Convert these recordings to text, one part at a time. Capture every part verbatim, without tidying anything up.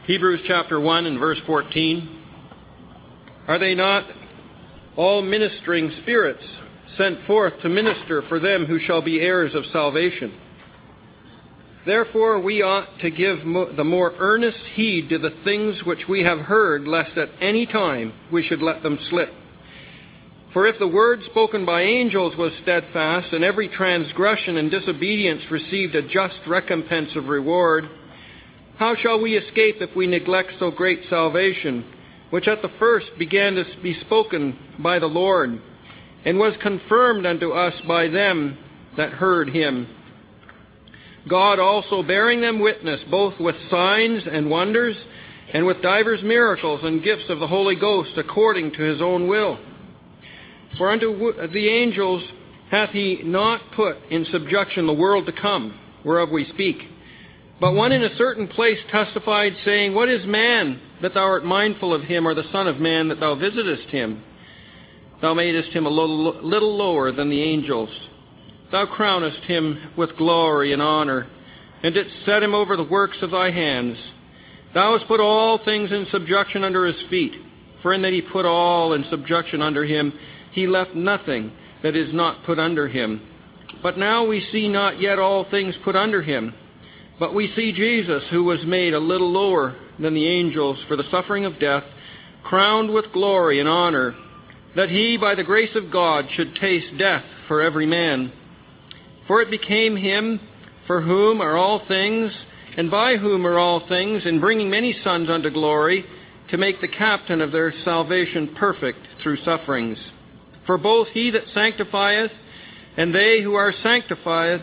Hebrews chapter one and verse fourteen. Are they not all ministering spirits sent forth to minister for them who shall be heirs of salvation? Therefore we ought to give mo- the more earnest heed to the things which we have heard, lest at any time we should let them slip. For if the word spoken by angels was steadfast, and every transgression and disobedience received a just recompense of reward, how shall we escape if we neglect so great salvation, which at the first began to be spoken by the Lord, and was confirmed unto us by them that heard him? God also bearing them witness, both with signs and wonders, and with divers miracles and gifts of the Holy Ghost, according to his own will. For unto the angels hath he not put in subjection the world to come, whereof we speak. But one in a certain place testified, saying, What is man, that thou art mindful of him, or the Son of Man, that thou visitest him? Thou madest him a little, little lower than the angels. Thou crownest him with glory and honor, and didst set him over the works of thy hands. Thou hast put all things in subjection under his feet. For in that he put all in subjection under him, he left nothing that is not put under him. But now we see not yet all things put under him. But we see Jesus, who was made a little lower than the angels for the suffering of death, crowned with glory and honor, that he, by the grace of God, should taste death for every man. For it became him, for whom are all things, and by whom are all things, in bringing many sons unto glory, to make the captain of their salvation perfect through sufferings. For both he that sanctifieth and they who are sanctified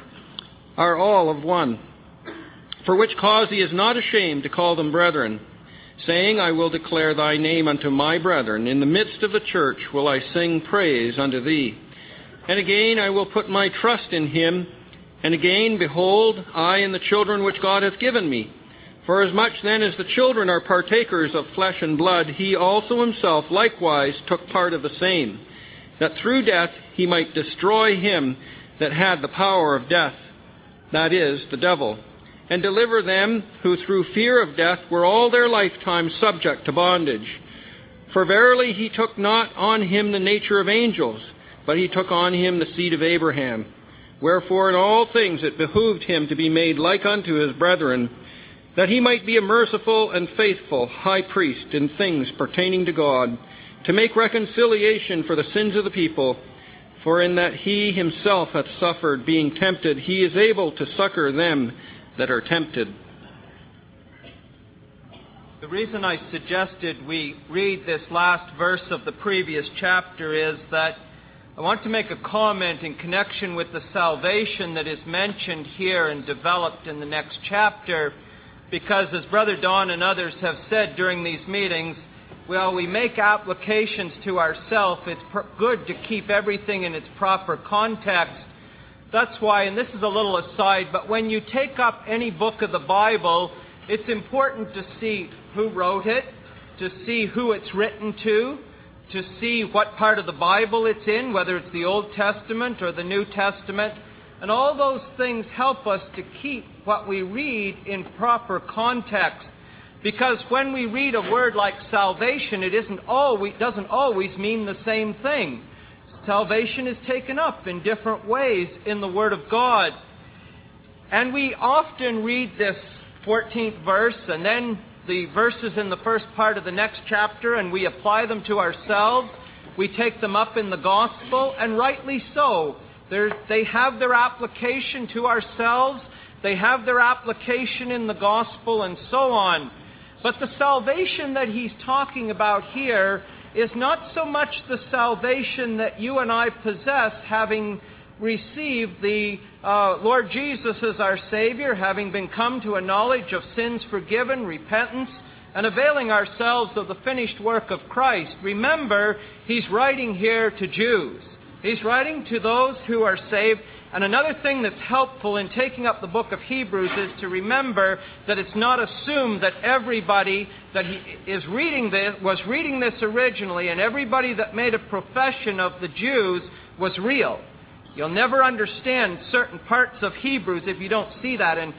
are all of one. For which cause he is not ashamed to call them brethren, saying, I will declare thy name unto my brethren. In the midst of the church will I sing praise unto thee. And again I will put my trust in him. And again, behold, I and the children which God hath given me. For as much then as the children are partakers of flesh and blood, he also himself likewise took part of the same, that through death he might destroy him that had the power of death, that is, the devil, and deliver them who through fear of death were all their lifetime subject to bondage. For verily he took not on him the nature of angels, but he took on him the seed of Abraham. Wherefore in all things it behooved him to be made like unto his brethren, that he might be a merciful and faithful high priest in things pertaining to God, to make reconciliation for the sins of the people. For in that he himself hath suffered, being tempted, he is able to succor them that are tempted. The reason I suggested we read this last verse of the previous chapter is that I want to make a comment in connection with the salvation that is mentioned here and developed in the next chapter, because as Brother Don and others have said during these meetings, well, we make applications to ourselves. It's per- good to keep everything in its proper context. That's why, and this is a little aside, but when you take up any book of the Bible, it's important to see who wrote it, to see who it's written to, to see what part of the Bible it's in, whether it's the Old Testament or the New Testament. And all those things help us to keep what we read in proper context. Because when we read a word like salvation, it isn't always, doesn't always mean the same thing. Salvation is taken up in different ways in the Word of God. And we often read this fourteenth verse and then the verses in the first part of the next chapter, and we apply them to ourselves. We take them up in the gospel, and rightly so. They're, they have their application to ourselves. They have their application in the gospel, and so on. But the salvation that he's talking about here is not so much the salvation that you and I possess, having received the uh, Lord Jesus as our Savior, having been come to a knowledge of sins forgiven, repentance, and availing ourselves of the finished work of Christ. Remember, he's writing here to Jews. He's writing to those who are saved. And another thing that's helpful in taking up the book of Hebrews is to remember that it's not assumed that everybody that he is reading this was reading this originally, and everybody that made a profession of the Jews was real. You'll never understand certain parts of Hebrews if you don't see that. And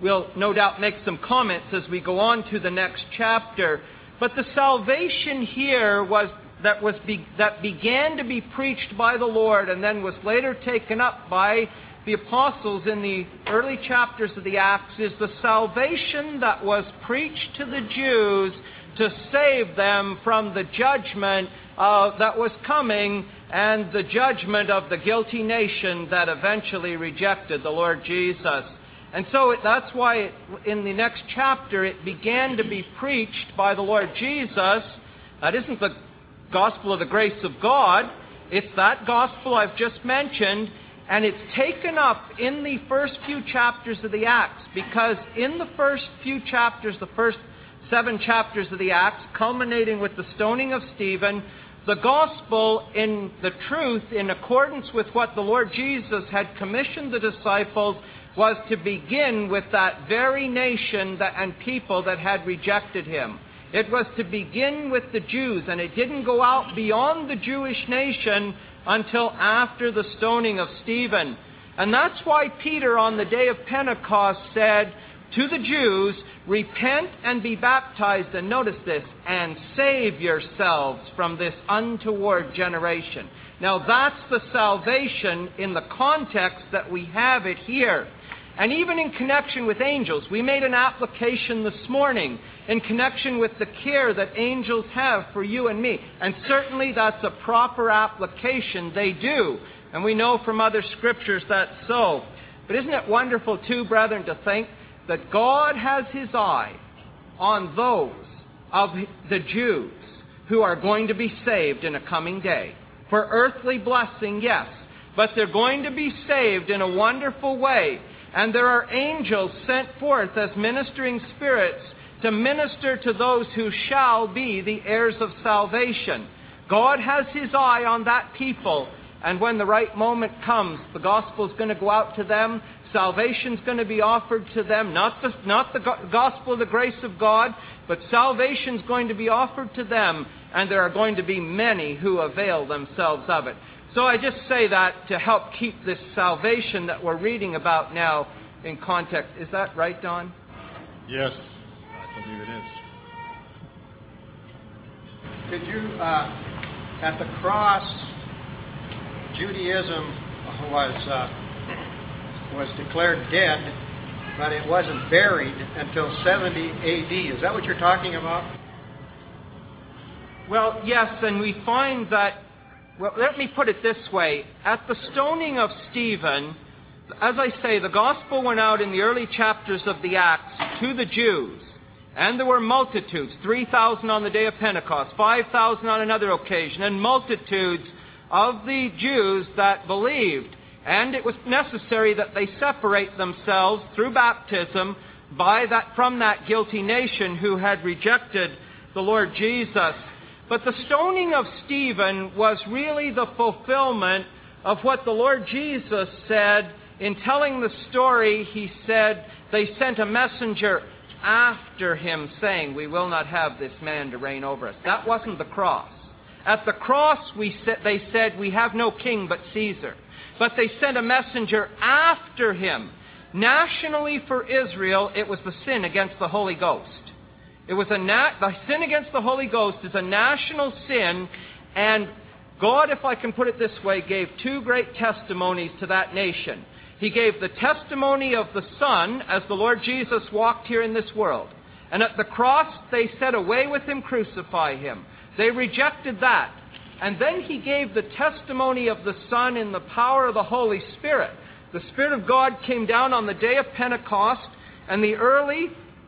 we'll no doubt make some comments as we go on to the next chapter. But the salvation here was that was be, that began to be preached by the Lord and then was later taken up by the apostles in the early chapters of the Acts is the salvation that was preached to the Jews to save them from the judgment uh, that was coming and the judgment of the guilty nation that eventually rejected the Lord Jesus. And so it, that's why it, in the next chapter it began to be preached by the Lord Jesus. That isn't the gospel of the grace of God. It's that gospel I've just mentioned, and it's taken up in the first few chapters of the Acts, because in the first few chapters, the first seven chapters of the Acts, culminating with the stoning of Stephen, the gospel in the truth, in accordance with what the Lord Jesus had commissioned the disciples, was to begin with that very nation that, and people that had rejected him. It was to begin with the Jews, and it didn't go out beyond the Jewish nation until after the stoning of Stephen. And that's why Peter on the day of Pentecost said to the Jews, repent and be baptized, and notice this, and save yourselves from this untoward generation. Now that's the salvation in the context that we have it here. And even in connection with angels, we made an application this morning in connection with the care that angels have for you and me. And certainly that's a proper application. They do. And we know from other scriptures that's so. But isn't it wonderful too, brethren, to think that God has his eye on those of the Jews who are going to be saved in a coming day. For earthly blessing, yes. But they're going to be saved in a wonderful way. And there are angels sent forth as ministering spirits to minister to those who shall be the heirs of salvation. God has his eye on that people. And when the right moment comes, the gospel is going to go out to them. Salvation is going to be offered to them. Not the, not the gospel of the grace of God, but salvation is going to be offered to them. And there are going to be many who avail themselves of it. So I just say that to help keep this salvation that we're reading about now in context. Is that right, Don? Yes, I believe it is. Did you, uh, at the cross, Judaism was uh, was declared dead, but it wasn't buried until seventy A D. Is that what you're talking about? Well, yes, and we find that, well, let me put it this way. At the stoning of Stephen, as I say, the gospel went out in the early chapters of the Acts to the Jews. And there were multitudes, three thousand on the day of Pentecost, five thousand on another occasion, and multitudes of the Jews that believed. And it was necessary that they separate themselves through baptism by that, from that guilty nation who had rejected the Lord Jesus. But the stoning of Stephen was really the fulfillment of what the Lord Jesus said. In telling the story, he said, they sent a messenger after him saying, we will not have this man to reign over us. That wasn't the cross. At the cross, we sa- they said, we have no king but Caesar. But they sent a messenger after him. Nationally for Israel, it was the sin against the Holy Ghost. It was a na- the sin against the Holy Ghost is a national sin, and God, if I can put it this way, gave two great testimonies to that nation. He gave the testimony of the Son as the Lord Jesus walked here in this world. And at the cross, they said, away with him, crucify him. They rejected that. And then he gave the testimony of the Son in the power of the Holy Spirit. The Spirit of God came down on the day of Pentecost, and the early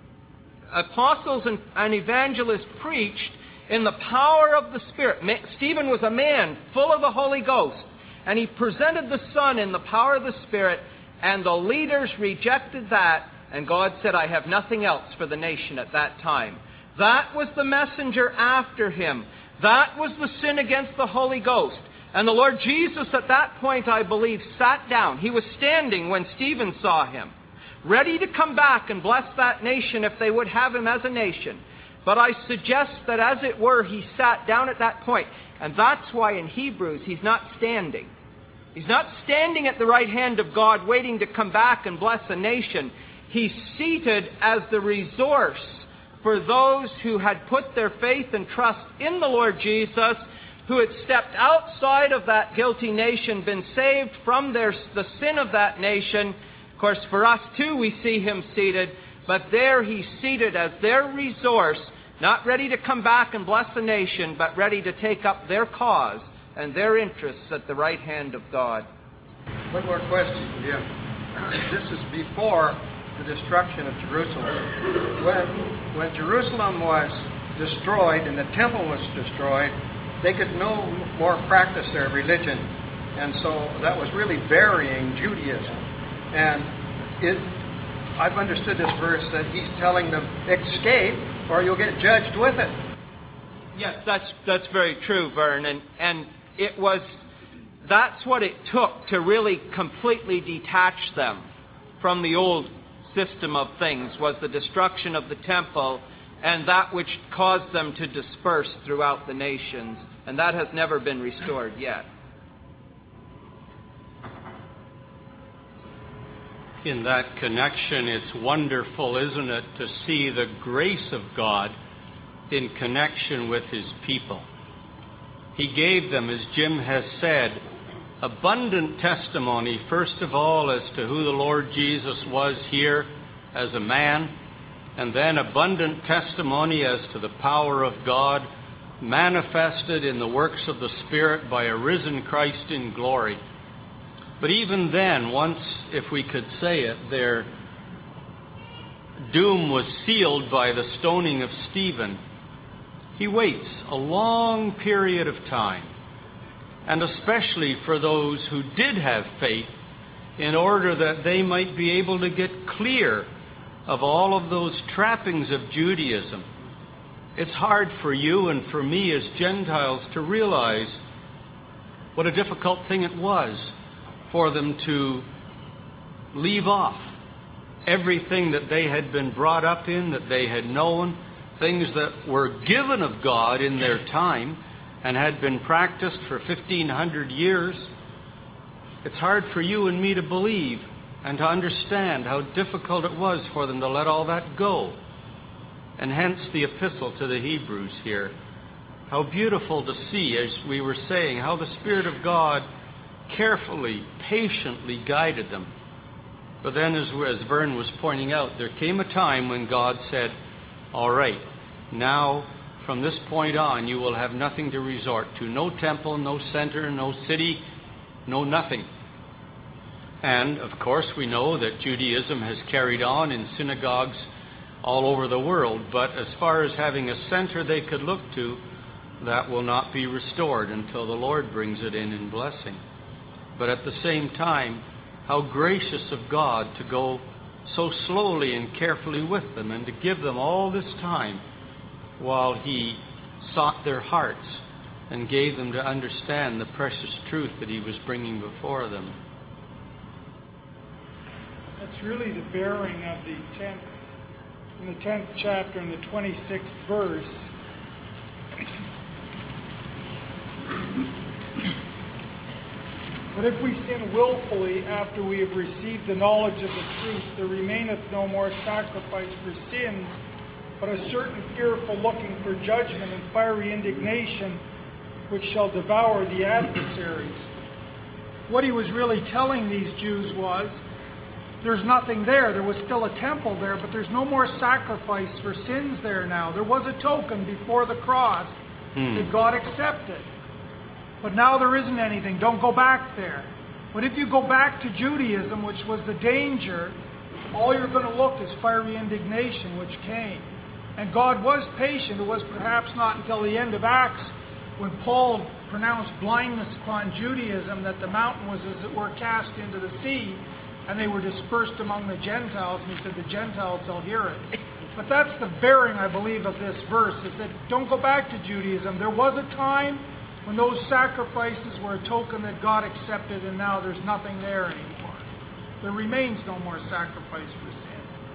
apostles and, and evangelists preached in the power of the Spirit. Stephen was a man full of the Holy Ghost, and he presented the Son in the power of the Spirit, and the leaders rejected that, and God said, I have nothing else for the nation at that time. That was the messenger after him. That was the sin against the Holy Ghost. And the Lord Jesus at that point, I believe, sat down. He was standing when Stephen saw him, ready to come back and bless that nation if they would have him as a nation. But I suggest that, as it were, he sat down at that point. And that's why in Hebrews he's not standing. He's not standing at the right hand of God waiting to come back and bless a nation. He's seated as the resource for those who had put their faith and trust in the Lord Jesus, who had stepped outside of that guilty nation, been saved from their, the sin of that nation. Of course, for us too, we see him seated, but there he's seated as their resource, not ready to come back and bless a nation, but ready to take up their cause and their interests at the right hand of God. One more question, Jim. This is before the destruction of Jerusalem. When, when Jerusalem was destroyed and the temple was destroyed, they could no more practice their religion. And so that was really burying Judaism. And it, I've understood this verse that he's telling them, escape or you'll get judged with it. Yes, that's that's very true, Vern. And, and it was, that's what it took to really completely detach them from the old system of things, was the destruction of the temple and that which caused them to disperse throughout the nations. And that has never been restored yet. In that connection, it's wonderful, isn't it, to see the grace of God in connection with his people. He gave them, as Jim has said, abundant testimony, first of all, as to who the Lord Jesus was here as a man, and then abundant testimony as to the power of God manifested in the works of the Spirit by a risen Christ in glory. But even then, once, if we could say it, their doom was sealed by the stoning of Stephen. He waits a long period of time, and especially for those who did have faith, in order that they might be able to get clear of all of those trappings of Judaism. It's hard for you and for me as Gentiles to realize what a difficult thing it was for them to leave off everything that they had been brought up in, that they had known, things that were given of God in their time and had been practiced for fifteen hundred years. It's hard for you and me to believe and to understand how difficult it was for them to let all that go. And hence the epistle to the Hebrews here. How beautiful to see, as we were saying, how the Spirit of God carefully, patiently guided them. But then, as, as Vern was pointing out, there came a time when God said, all right, now from this point on you will have nothing to resort to. No temple, no center, no city, no nothing. And, of course, we know that Judaism has carried on in synagogues all over the world, but as far as having a center they could look to, that will not be restored until the Lord brings it in in blessing. But at the same time, how gracious of God to go so slowly and carefully with them and to give them all this time while he sought their hearts and gave them to understand the precious truth that he was bringing before them. That's really the bearing of the tenth, in the tenth chapter and the twenty-sixth verse. But if we sin willfully after we have received the knowledge of the truth, there remaineth no more sacrifice for sins, but a certain fearful looking for judgment and fiery indignation, which shall devour the adversaries. What he was really telling these Jews was, there's nothing there. There was still a temple there, but there's no more sacrifice for sins there now. There was a token before the cross hmm. that God accepted. But now there isn't anything. Don't go back there. But if you go back to Judaism, which was the danger, all you're going to look is fiery indignation, which came. And God was patient. It was perhaps not until the end of Acts when Paul pronounced blindness upon Judaism that the mountain was, as it were, cast into the sea, and they were dispersed among the Gentiles. And he said, the Gentiles shall hear it. But that's the bearing, I believe, of this verse, is that don't go back to Judaism. There was a time when those sacrifices were a token that God accepted, and now there's nothing there anymore. There remains no more sacrifice for sin.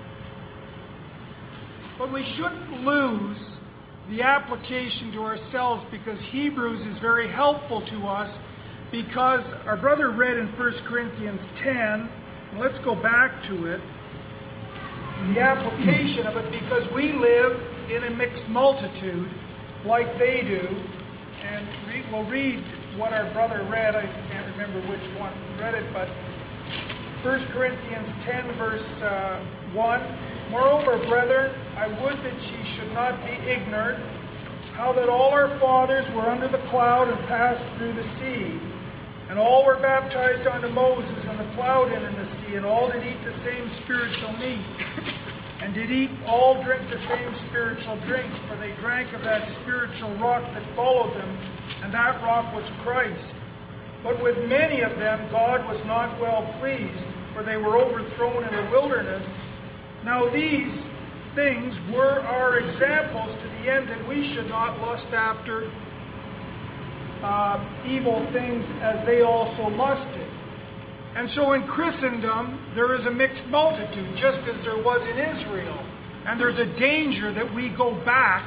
But we shouldn't lose the application to ourselves, because Hebrews is very helpful to us, because our brother read in First Corinthians ten, and let's go back to it. the application of it, because we live in a mixed multitude like they do. And re- we'll read what our brother read. I can't remember which one read it, but First Corinthians ten, verse uh, one. Moreover, brethren, I would that ye should not be ignorant, how that all our fathers were under the cloud and passed through the sea. And all were baptized unto Moses in the cloud and in the sea, and all did eat the same spiritual meat, and did eat all drink the same spiritual drink, for they drank of that spiritual rock that followed them, and that rock was Christ. But with many of them God was not well pleased, for they were overthrown in the wilderness. Now these things were our examples, to the end that we should not lust after uh, evil things as they also lusted. And so in Christendom, there is a mixed multitude, just as there was in Israel. And there's a danger that we go back,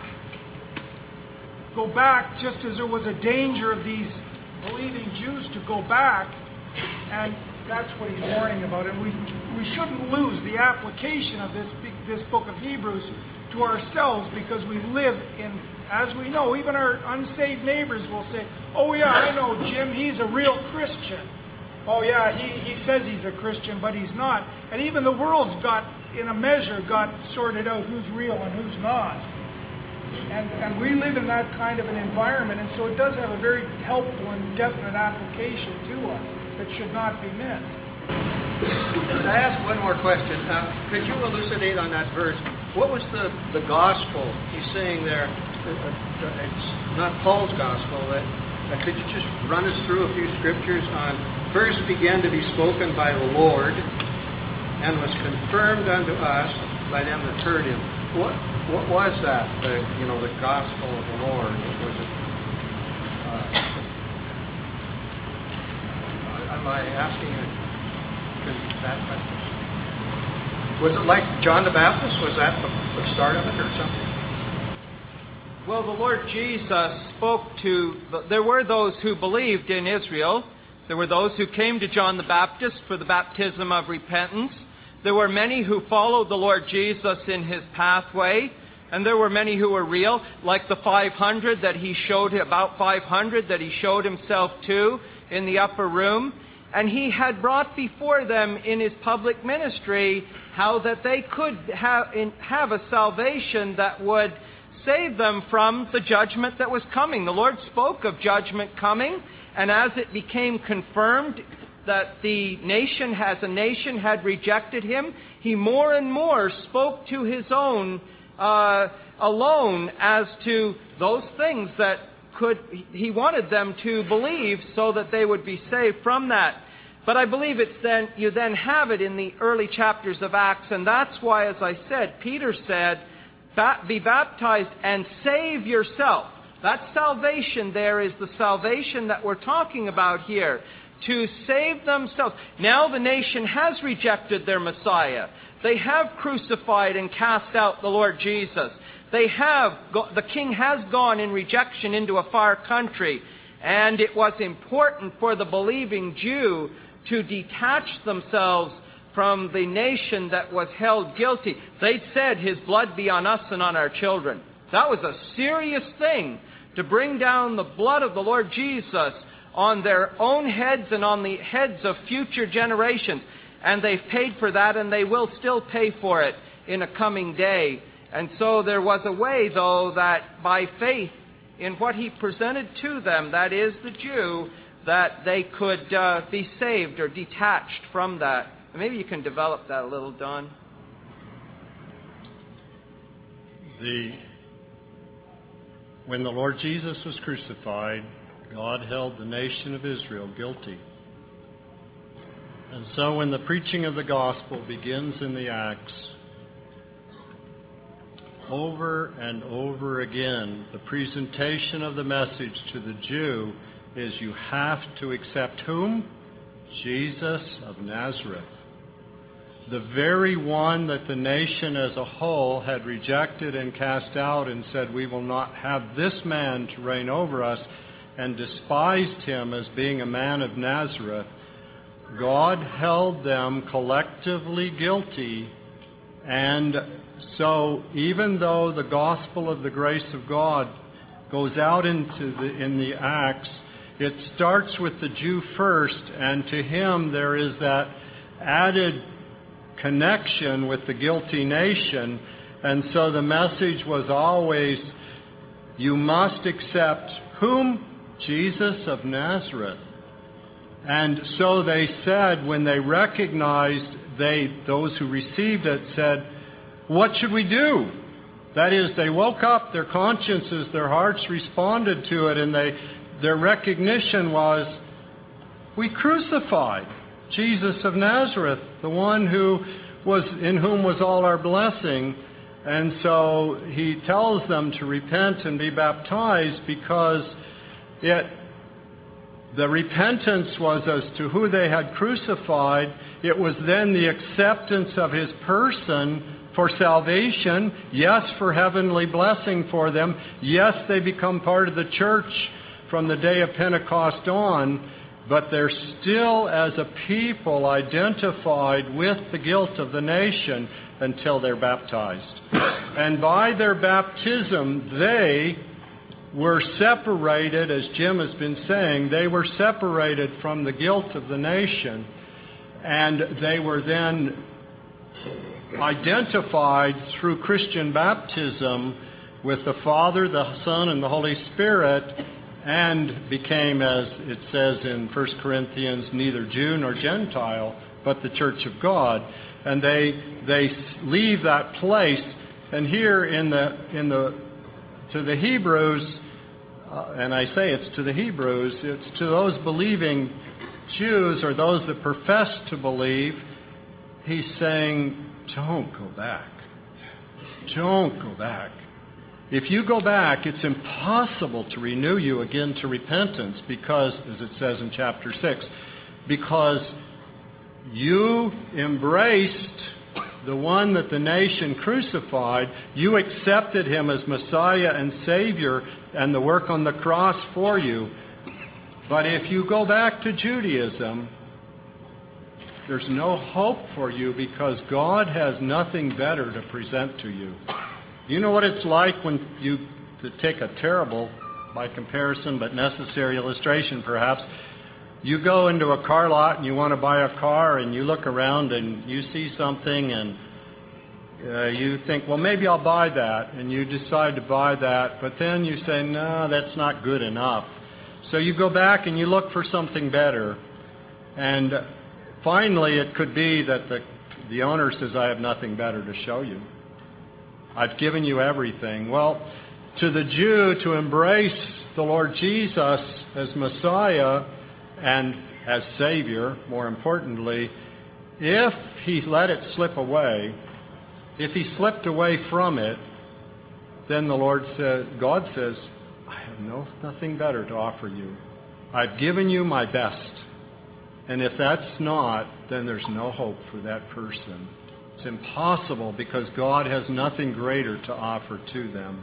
go back just as there was a danger of these believing Jews to go back. And that's what he's warning about. And we we shouldn't lose the application of this this book of Hebrews to ourselves, because we live in, as we know, even our unsaved neighbors will say, oh yeah, I know Jim, he's a real Christian. Oh yeah, he, he says he's a Christian, but he's not. And even the world's got, in a measure, got sorted out who's real and who's not. And, and we live in that kind of an environment, and so it does have a very helpful and definite application to us that should not be missed. Just I ask one more question. Uh, could you elucidate on that verse? What was the, the gospel he's saying there? Uh, it's not Paul's gospel. Uh, uh, could you just run us through a few scriptures on first began to be spoken by the Lord and was confirmed unto us by them that heard him? What what was that? The you know the gospel of the Lord. What was it? Uh, am I asking a That, was it like John the Baptist? Was that the, the start of it or something? Well, the Lord Jesus spoke to, there were those who believed in Israel. There were those who came to John the Baptist for the baptism of repentance. There were many who followed the Lord Jesus in his pathway. And there were many who were real, like the five hundred that he showed, about five hundred that he showed himself to in the upper room. And he had brought before them in his public ministry how that they could have, in, have a salvation that would save them from the judgment that was coming. The Lord spoke of judgment coming, and as it became confirmed that the nation, as a nation, had rejected him, he more and more spoke to his own uh, alone as to those things that could he wanted them to believe so that they would be saved from that. But I believe it's then you then have it in the early chapters of Acts, and that's why, as I said, Peter said, be baptized and save yourself. That salvation there is the salvation that we're talking about here, to save themselves. Now the nation has rejected their Messiah. They have crucified and cast out the Lord Jesus. They have, the king has gone in rejection into a far country, and it was important for the believing Jew to detach themselves from the nation that was held guilty. They'd said, his blood be on us and on our children. That was a serious thing, to bring down the blood of the Lord Jesus on their own heads and on the heads of future generations. And they've paid for that, and they will still pay for it in a coming day. And so there was a way, though, that by faith in what he presented to them, that is the Jew, that they could uh, be saved or detached from that. Maybe you can develop that a little, Don. The when the Lord Jesus was crucified, God held the nation of Israel guilty. And so when the preaching of the gospel begins in the Acts, over and over again, the presentation of the message to the Jew is you have to accept whom? Jesus of Nazareth. The very one that the nation as a whole had rejected and cast out and said, we will not have this man to reign over us, and despised him as being a man of Nazareth. God held them collectively guilty And so even though the gospel of the grace of God goes out into the, in the Acts, it starts with the Jew first, and to him there is that added connection with the guilty nation. And so the message was always, you must accept whom? Jesus of Nazareth. And so they said, when they recognized, they, those who received it said, what should we do? That is, they woke up, their consciences, their hearts responded to it, and they, their recognition was, we crucified Jesus of Nazareth, the one who was, in whom was all our blessing. And so he tells them to repent and be baptized, because it, the repentance was as to who they had crucified. It was then the acceptance of his person for salvation. Yes, for heavenly blessing for them. Yes, they become part of the church from the day of Pentecost on. But they're still, as a people, identified with the guilt of the nation until they're baptized. And by their baptism, they were separated, as Jim has been saying, they were separated from the guilt of the nation. And they were then identified through Christian baptism with the Father, the Son, and the Holy Spirit, and became, as it says in First Corinthians, neither Jew nor Gentile, but the church of God. And they they leave that place. And here in the in the to the Hebrews, uh, and I say it's to the Hebrews, it's to those believing Jews or those that profess to believe. He's saying, don't go back. Don't go back. If you go back, it's impossible to renew you again to repentance because, as it says in chapter six, because you embraced the one that the nation crucified. You accepted him as Messiah and Savior and the work on the cross for you. But if you go back to Judaism, there's no hope for you because God has nothing better to present to you. You know what it's like when you, to take a terrible, by comparison, but necessary illustration perhaps, you go into a car lot and you want to buy a car and you look around and you see something and uh, you think, well, maybe I'll buy that. And you decide to buy that, but then you say, no, that's not good enough. So you go back and you look for something better. And finally, it could be that the, the owner says, I have nothing better to show you. I've given you everything. Well, to the Jew, to embrace the Lord Jesus as Messiah and as Savior, more importantly, if he let it slip away, if he slipped away from it, then the Lord says, God says, I have no, nothing better to offer you. I've given you my best. And if that's not, then there's no hope for that person. It's impossible because God has nothing greater to offer to them.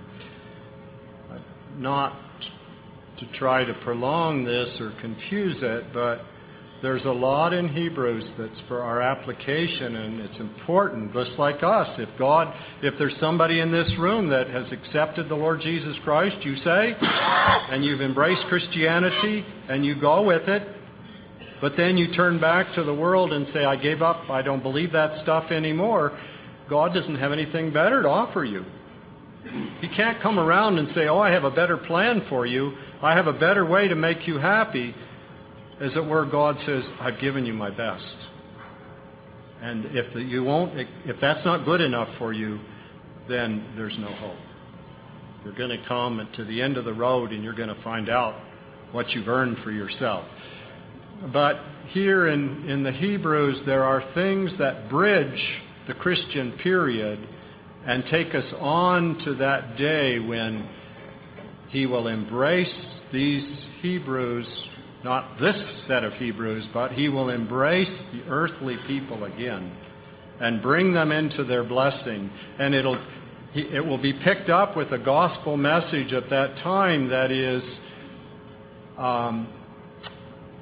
Not to try to prolong this or confuse it, but there's a lot in Hebrews that's for our application, and it's important, just like us. If God, if there's somebody in this room that has accepted the Lord Jesus Christ, you say, and you've embraced Christianity, and you go with it, but then you turn back to the world and say, I gave up, I don't believe that stuff anymore. God doesn't have anything better to offer you. He can't come around and say, oh, I have a better plan for you. I have a better way to make you happy. As it were, God says, I've given you my best. And if the, you won't, if that's not good enough for you, then there's no hope. You're going to come to the end of the road and you're going to find out what you've earned for yourself. But here in, in the Hebrews, there are things that bridge the Christian period and take us on to that day when he will embrace these Hebrews, not this set of Hebrews, but he will embrace the earthly people again and bring them into their blessing. And it'll, it will be picked up with a gospel message at that time that is um,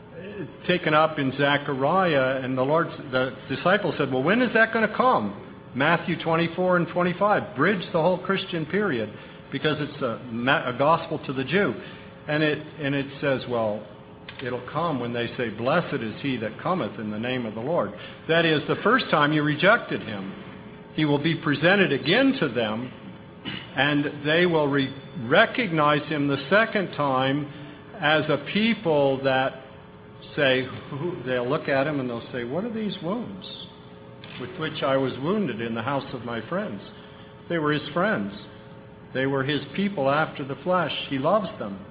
taken up in Zechariah, and the Lord, the disciples said, well, when is that going to come? Matthew twenty-four and twenty-five bridge the whole Christian period because it's a, a gospel to the Jew. And it, and it says, well, it'll come when they say, blessed is he that cometh in the name of the Lord. That is, the first time you rejected him, he will be presented again to them, and they will re- recognize him the second time as a people that say, who, they'll look at him and they'll say, what are these wounds with which I was wounded in the house of my friends? They were his friends. They were his people after the flesh. He loves them.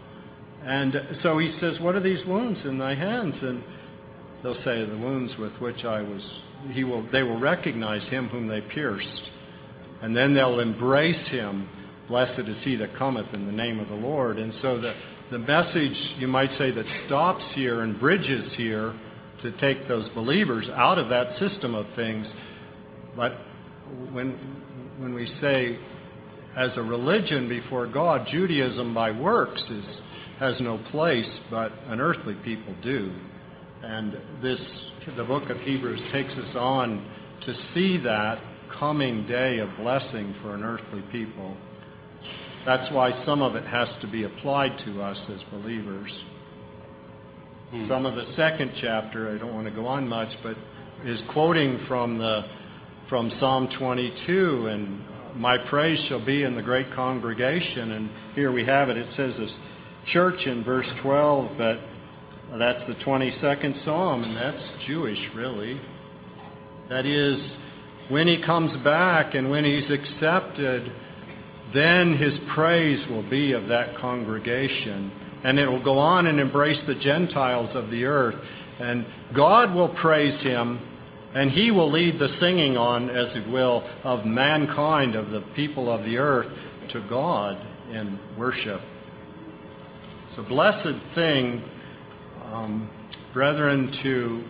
And so he says, what are these wounds in thy hands? And they'll say, the wounds with which I was, he will, they will recognize him whom they pierced. And then they'll embrace him. Blessed is he that cometh in the name of the Lord. And so the, the message, you might say, that stops here and bridges here to take those believers out of that system of things. But when, when we say, as a religion before God, Judaism by works is has no place, but an earthly people do. And this, the book of Hebrews takes us on to see that coming day of blessing for an earthly people. That's why some of it has to be applied to us as believers. Hmm. Some of the second chapter, I don't want to go on much, but is quoting from the from Psalm twenty-two, and my praise shall be in the great congregation. And here we have it. It says this church in verse twelve, but that's the twenty-second Psalm, and that's Jewish, really. That is, when he comes back and when he's accepted, then his praise will be of that congregation. And it will go on and embrace the Gentiles of the earth. And God will praise him, and he will lead the singing on, as it will, of mankind, of the people of the earth, to God in worship. It's a blessed thing, um, brethren, to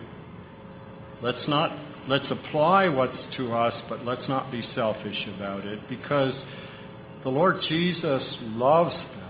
let's not let's apply what's to us, but let's not be selfish about it, because the Lord Jesus loves them,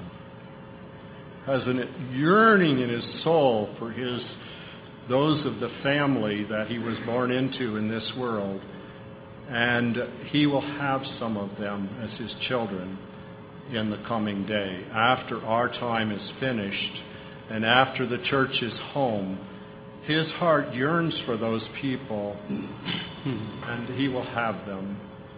has a yearning in his soul for his those of the family that he was born into in this world, and he will have some of them as his children in the coming day, after our time is finished and after the church is home. His heart yearns for those people, and he will have them.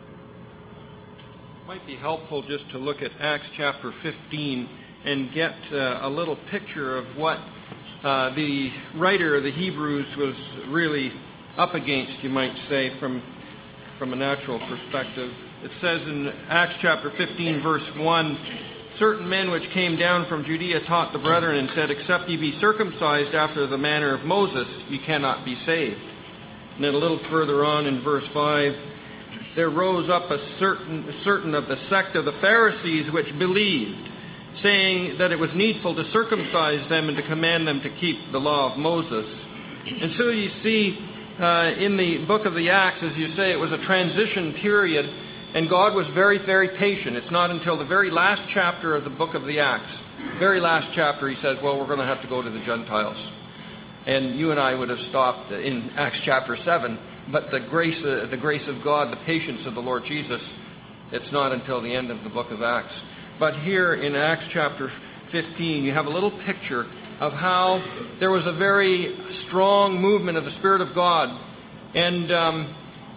It might be helpful just to look at Acts chapter fifteen and get uh, a little picture of what uh, the writer of the Hebrews was really up against, you might say, from from a natural perspective. It says in Acts chapter fifteen, verse one, certain men which came down from Judea taught the brethren and said, except ye be circumcised after the manner of Moses, ye cannot be saved. And then a little further on in verse five, there rose up a certain, certain of the sect of the Pharisees which believed, saying that it was needful to circumcise them and to command them to keep the law of Moses. And so you see, uh, in the book of the Acts, as you say, it was a transition period, and God was very, very patient. It's not until the very last chapter of the book of the Acts, very last chapter, he says, well, we're going to have to go to the Gentiles. And you and I would have stopped in Acts chapter seven, but the grace, uh, the grace of God, the patience of the Lord Jesus, it's not until the end of the book of Acts. But here in Acts chapter fifteen, you have a little picture of how there was a very strong movement of the Spirit of God. And um,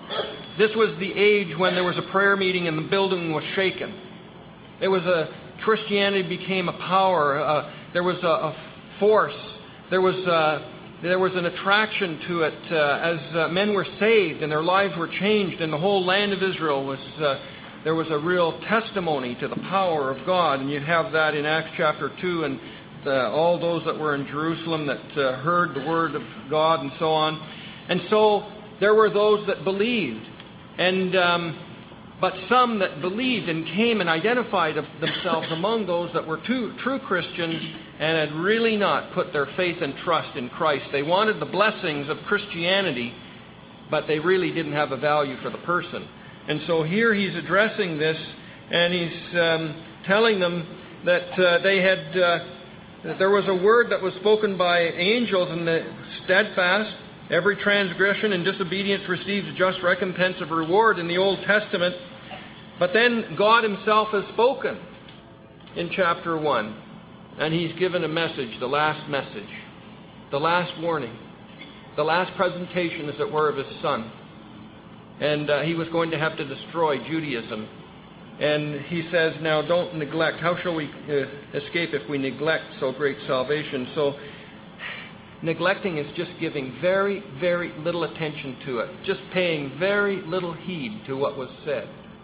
this was the age when there was a prayer meeting and the building was shaken. There was a, Christianity became a power. Uh, there was a, a force. There was a, there was an attraction to it uh, as uh, men were saved and their lives were changed, and the whole land of Israel was... Uh, There was a real testimony to the power of God, and you have that in Acts chapter two, and the, all those that were in Jerusalem that uh, heard the word of God and so on. And so there were those that believed, and um, but some that believed and came and identified themselves among those that were true, true Christians and had really not put their faith and trust in Christ. They wanted the blessings of Christianity, but they really didn't have a value for the person. And so here he's addressing this, and he's um, telling them that uh, they had, uh, that there was a word that was spoken by angels, and the steadfast, Every transgression and disobedience receives just recompense of reward in the Old Testament. But then God himself has spoken in chapter one. And he's given a message, the last message, the last warning, the last presentation, as it were, of his Son. And uh, he was going to have to destroy Judaism. And he says, now don't neglect. How shall we uh, escape if we neglect so great salvation? So neglecting is just giving very, very little attention to it. Just paying very little heed to what was said.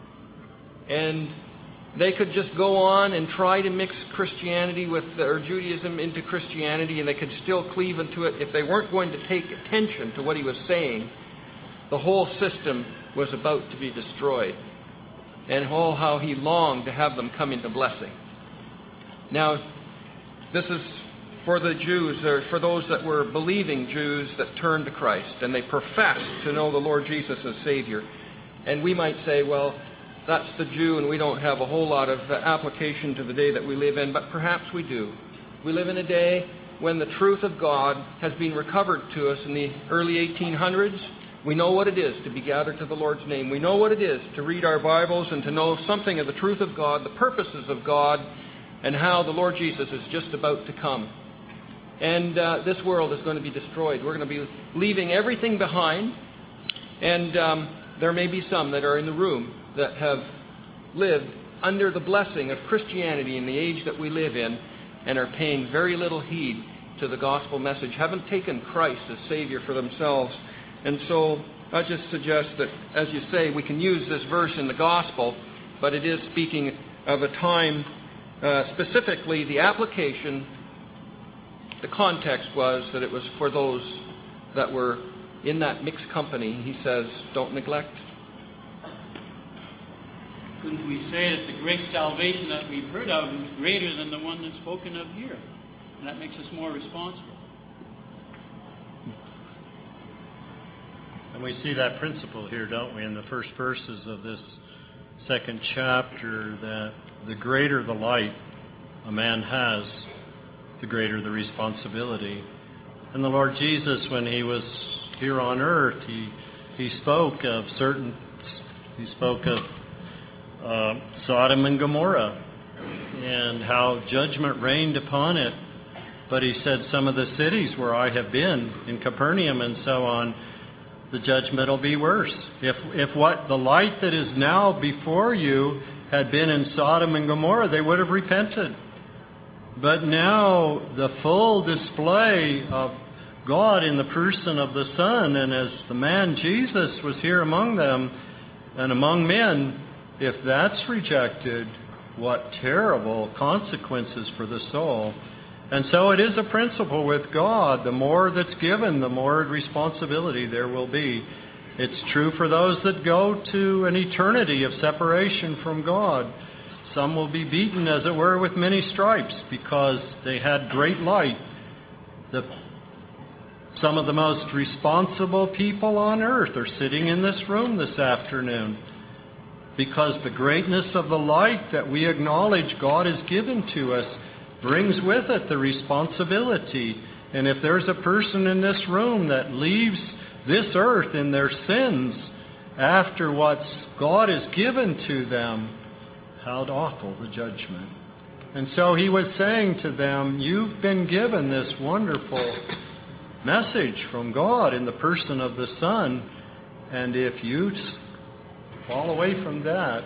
And they could just go on and try to mix Christianity with, or Judaism into Christianity, and they could still cleave into it. If they weren't going to take attention to what he was saying, the whole system was about to be destroyed. And oh, how he longed to have them come into blessing. Now, this is for the Jews, or for those that were believing Jews that turned to Christ, and they professed to know the Lord Jesus as Savior. And we might say, well, that's the Jew, and we don't have a whole lot of application to the day that we live in, but perhaps we do. We live in a day when the truth of God has been recovered to us in the early eighteen hundreds. We know what it is to be gathered to the Lord's name. We know what it is to read our Bibles and to know something of the truth of God, the purposes of God, and how the Lord Jesus is just about to come. And uh, this world is going to be destroyed. We're going to be leaving everything behind. And um, there may be some that are in the room that have lived under the blessing of Christianity in the age that we live in and are paying very little heed to the gospel message, haven't taken Christ as Savior for themselves. And so I just suggest that, as you say, we can use this verse in the gospel, but it is speaking of a time, uh, specifically the application, the context was that it was for those that were in that mixed company. He says, don't neglect. Couldn't we say that the great salvation that we've heard of is greater than the one that's spoken of here? And that makes us more responsible. And we see that principle here, don't we, in the first verses of this second chapter, that the greater the light a man has, the greater the responsibility. And the Lord Jesus, when he was here on earth, he he spoke of certain, he spoke of uh, Sodom and Gomorrah and how judgment reigned upon it. But he said some of the cities where I have been, in Capernaum and so on, the judgment will be worse. If if what the light that is now before you had been in Sodom and Gomorrah, they would have repented. But now the full display of God in the person of the Son, and as the man Jesus was here among them and among men, if that's rejected, what terrible consequences for the soul. And so it is a principle with God. The more that's given, the more responsibility there will be. It's true for those that go to an eternity of separation from God. Some will be beaten, as it were, with many stripes because they had great light. The, some of the most responsible people on earth are sitting in this room this afternoon because the greatness of the light that we acknowledge God has given to us brings with it the responsibility. And if there's a person in this room that leaves this earth in their sins after what God has given to them, how awful the judgment. And so he was saying to them, you've been given this wonderful message from God in the person of the Son, and if you fall away from that,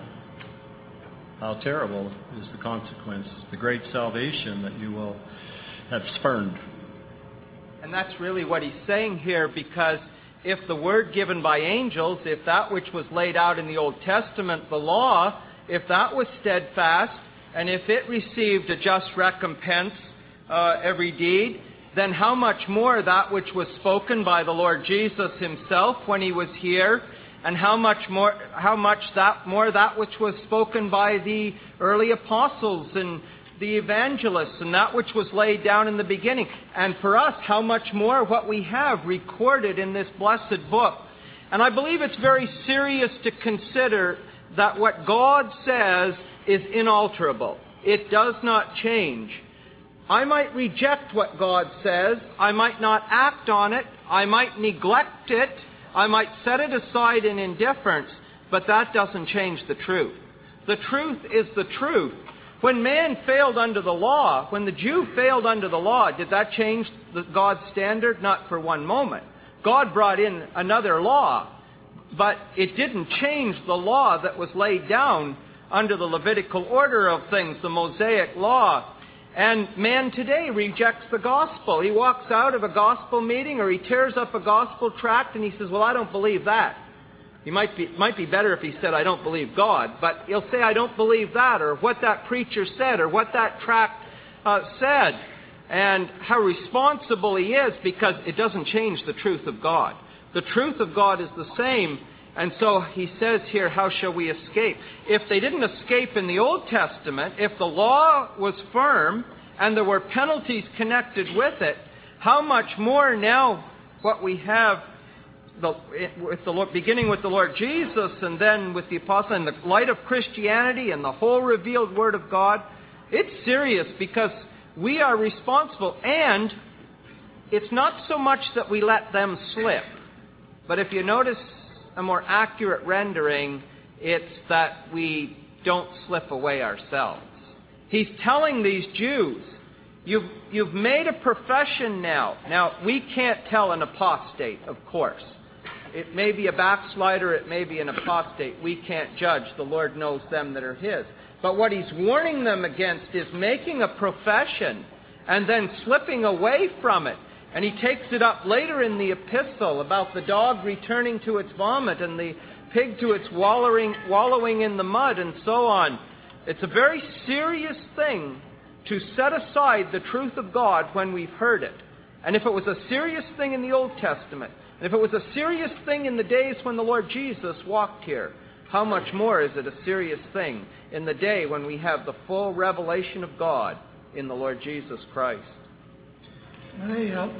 how terrible is the consequence, the great salvation that you will have spurned. And that's really what he's saying here, because if the word given by angels, if that which was laid out in the Old Testament, the law, if that was steadfast, and if it received a just recompense, uh, every deed, then how much more that which was spoken by the Lord Jesus himself when he was here, and how much more, how much that more that which was spoken by the early apostles and the evangelists, and that which was laid down in the beginning. And for us, how much more what we have recorded in this blessed book. And I believe it's very serious to consider that what God says is inalterable. It does not change. I might reject what God says. I might not act on it. I might neglect it. I might set it aside in indifference, but that doesn't change the truth. The truth is the truth. When man failed under the law, when the Jew failed under the law, did that change the, God's standard? Not for one moment. God brought in another law, but it didn't change the law that was laid down under the Levitical order of things, the Mosaic law. And man today rejects the gospel. He walks out of a gospel meeting or he tears up a gospel tract and he says, well, I don't believe that. He might be, might be better if he said, I don't believe God. But he'll say, I don't believe that, or what that preacher said, or what that tract uh, said. And how responsible he is, because it doesn't change the truth of God. The truth of God is the same. And so he says here, how shall we escape? If they didn't escape in the Old Testament, if the law was firm and there were penalties connected with it, how much more now what we have, the, with the Lord, beginning with the Lord Jesus and then with the apostle, in the light of Christianity and the whole revealed Word of God, it's serious because we are responsible. And it's not so much that we let them slip, but if you notice a more accurate rendering, it's that we don't slip away ourselves. He's telling these Jews, you've, you've made a profession now. Now, we can't tell an apostate, of course. It may be a backslider, it may be an apostate. We can't judge. The Lord knows them that are His. But what He's warning them against is making a profession and then slipping away from it. And he takes it up later in the epistle about the dog returning to its vomit and the pig to its wallowing, wallowing in the mud and so on. It's a very serious thing to set aside the truth of God when we've heard it. And if it was a serious thing in the Old Testament, and if it was a serious thing in the days when the Lord Jesus walked here, how much more is it a serious thing in the day when we have the full revelation of God in the Lord Jesus Christ? I uh,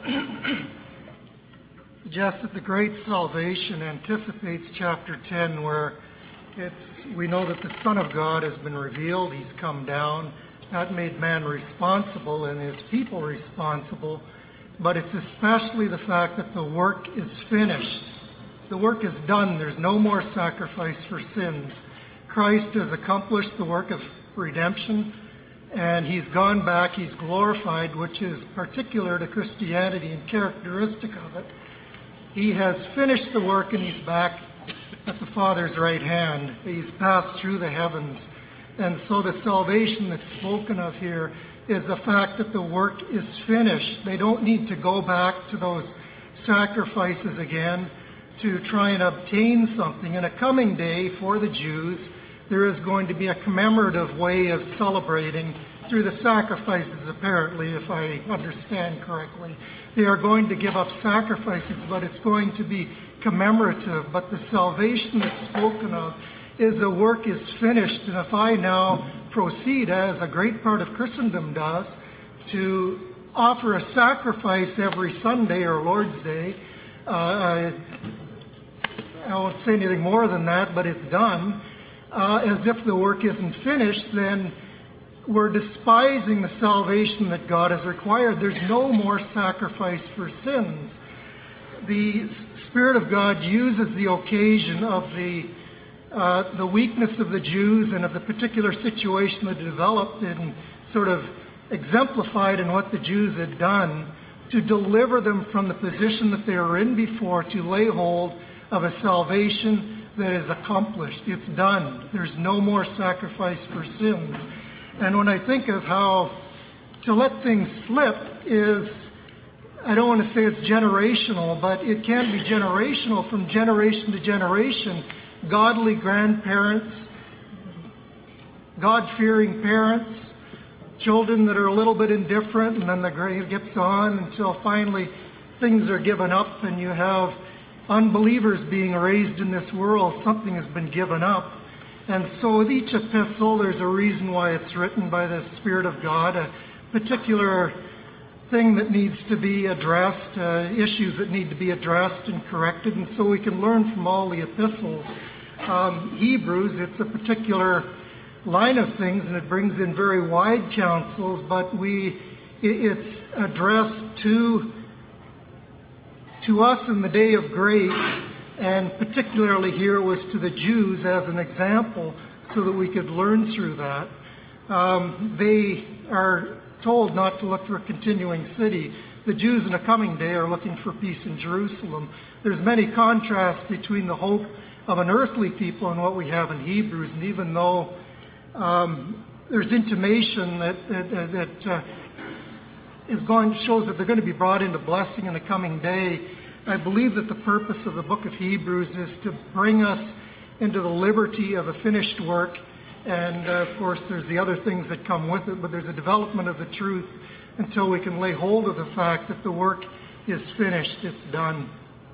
suggest that the great salvation anticipates chapter ten, where it's we know that the Son of God has been revealed. He's come down. That made man responsible and his people responsible. But it's especially the fact that the work is finished. The work is done. There's no more sacrifice for sins. Christ has accomplished the work of redemption. And He's gone back, He's glorified, which is particular to Christianity and characteristic of it. He has finished the work and He's back at the Father's right hand. He's passed through the heavens. And so the salvation that's spoken of here is the fact that the work is finished. They don't need to go back to those sacrifices again to try and obtain something. In a coming day for the Jews, there is going to be a commemorative way of celebrating through the sacrifices, apparently, if I understand correctly. They are going to give up sacrifices, but it's going to be commemorative. But the salvation that's spoken of is the work is finished. And if I now proceed, as a great part of Christendom does, to offer a sacrifice every Sunday or Lord's Day, uh, I, I won't say anything more than that, but it's done. Uh, as if the work isn't finished, then we're despising the salvation that God has required. There's no more sacrifice for sins. The Spirit of God uses the occasion of the uh, the weakness of the Jews and of the particular situation that developed and sort of exemplified in what the Jews had done to deliver them from the position that they were in before, to lay hold of a salvation that is accomplished. It's done. There's no more sacrifice for sins. And when I think of how to let things slip is, I don't want to say it's generational, but it can be generational from generation to generation. Godly grandparents, God-fearing parents, children that are a little bit indifferent, and then the grade gets on until finally things are given up and you have unbelievers being raised in this world. Something has been given up. And so with each epistle, there's a reason why it's written by the Spirit of God, a particular thing that needs to be addressed, uh, issues that need to be addressed and corrected. And so we can learn from all the epistles. Um, Hebrews, it's a particular line of things, and it brings in very wide counsels, but we it's addressed to, to us in the day of grace, and particularly here it was to the Jews as an example so that we could learn through that. Um, they are told not to look for a continuing city. The Jews in the coming day are looking for peace in Jerusalem. There's many contrasts between the hope of an earthly people and what we have in Hebrews, and even though um, there's intimation that, that, that uh, is going, shows that they're going to be brought into blessing in the coming day, I believe that the purpose of the book of Hebrews is to bring us into the liberty of a finished work. And uh, of course, there's the other things that come with it, but there's a development of the truth until we can lay hold of the fact that the work is finished, it's done.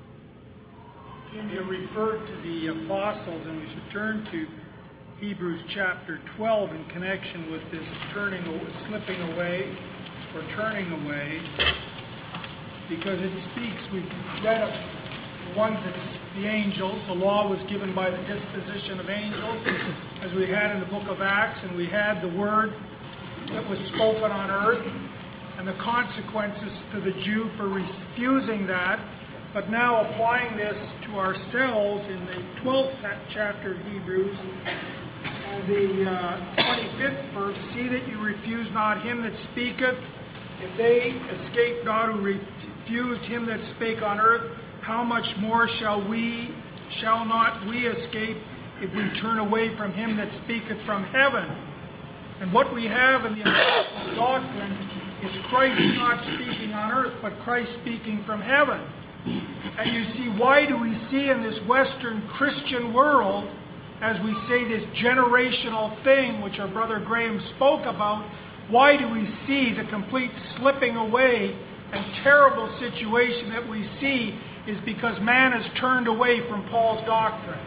Jim, you referred to the apostles, and we should turn to Hebrews chapter twelve in connection with this turning, slipping away, or turning away, because it speaks, we've read of the ones that's the angels. The law was given by the disposition of angels, as we had in the book of Acts, and we had the word that was spoken on earth, and the consequences to the Jew for refusing that. But now applying this to ourselves in the twelfth chapter of Hebrews, and the uh, twenty-fifth verse, see that you refuse not him that speaketh. If they escape not who refused him that spake on earth, how much more shall we, shall not we escape if we turn away from him that speaketh from heaven? And what we have in the apostles' doctrine is Christ not speaking on earth, but Christ speaking from heaven. And you see, why do we see in this Western Christian world, as we say this generational thing, which our brother Graham spoke about, why do we see the complete slipping away and terrible situation that we see is because man has turned away from Paul's doctrine.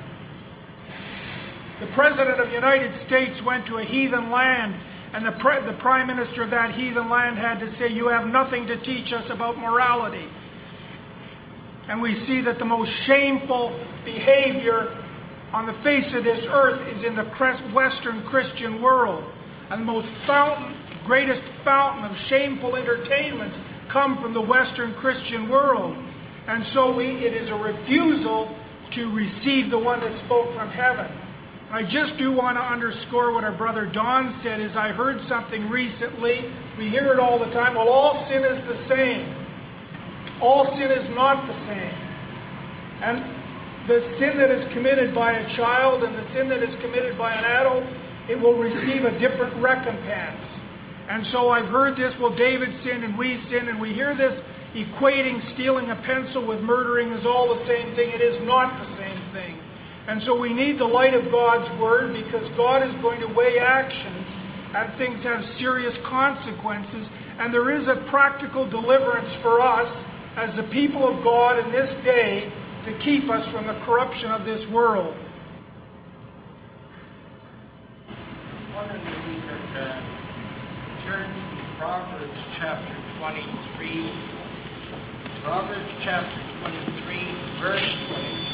The President of the United States went to a heathen land, and the, pre- the Prime Minister of that heathen land had to say, you have nothing to teach us about morality. And we see that the most shameful behavior on the face of this earth is in the Western Christian world. And the most fountain, greatest fountain of shameful entertainments come from the Western Christian world. And so we, it is a refusal to receive the one that spoke from heaven. I just do want to underscore what our brother Don said, is I heard something recently. We hear it all the time. Well, all sin is the same. All sin is not the same. And the sin that is committed by a child and the sin that is committed by an adult, it will receive a different recompense. And so I've heard this, well, David sinned and we sinned, and we hear this equating stealing a pencil with murdering is all the same thing. It is not the same thing. And so we need the light of God's Word, because God is going to weigh actions, and things have serious consequences. And there is a practical deliverance for us as the people of God in this day to keep us from the corruption of this world. I wonder if we could uh, turn to Proverbs chapter twenty-three. Proverbs chapter twenty-three, verse twenty.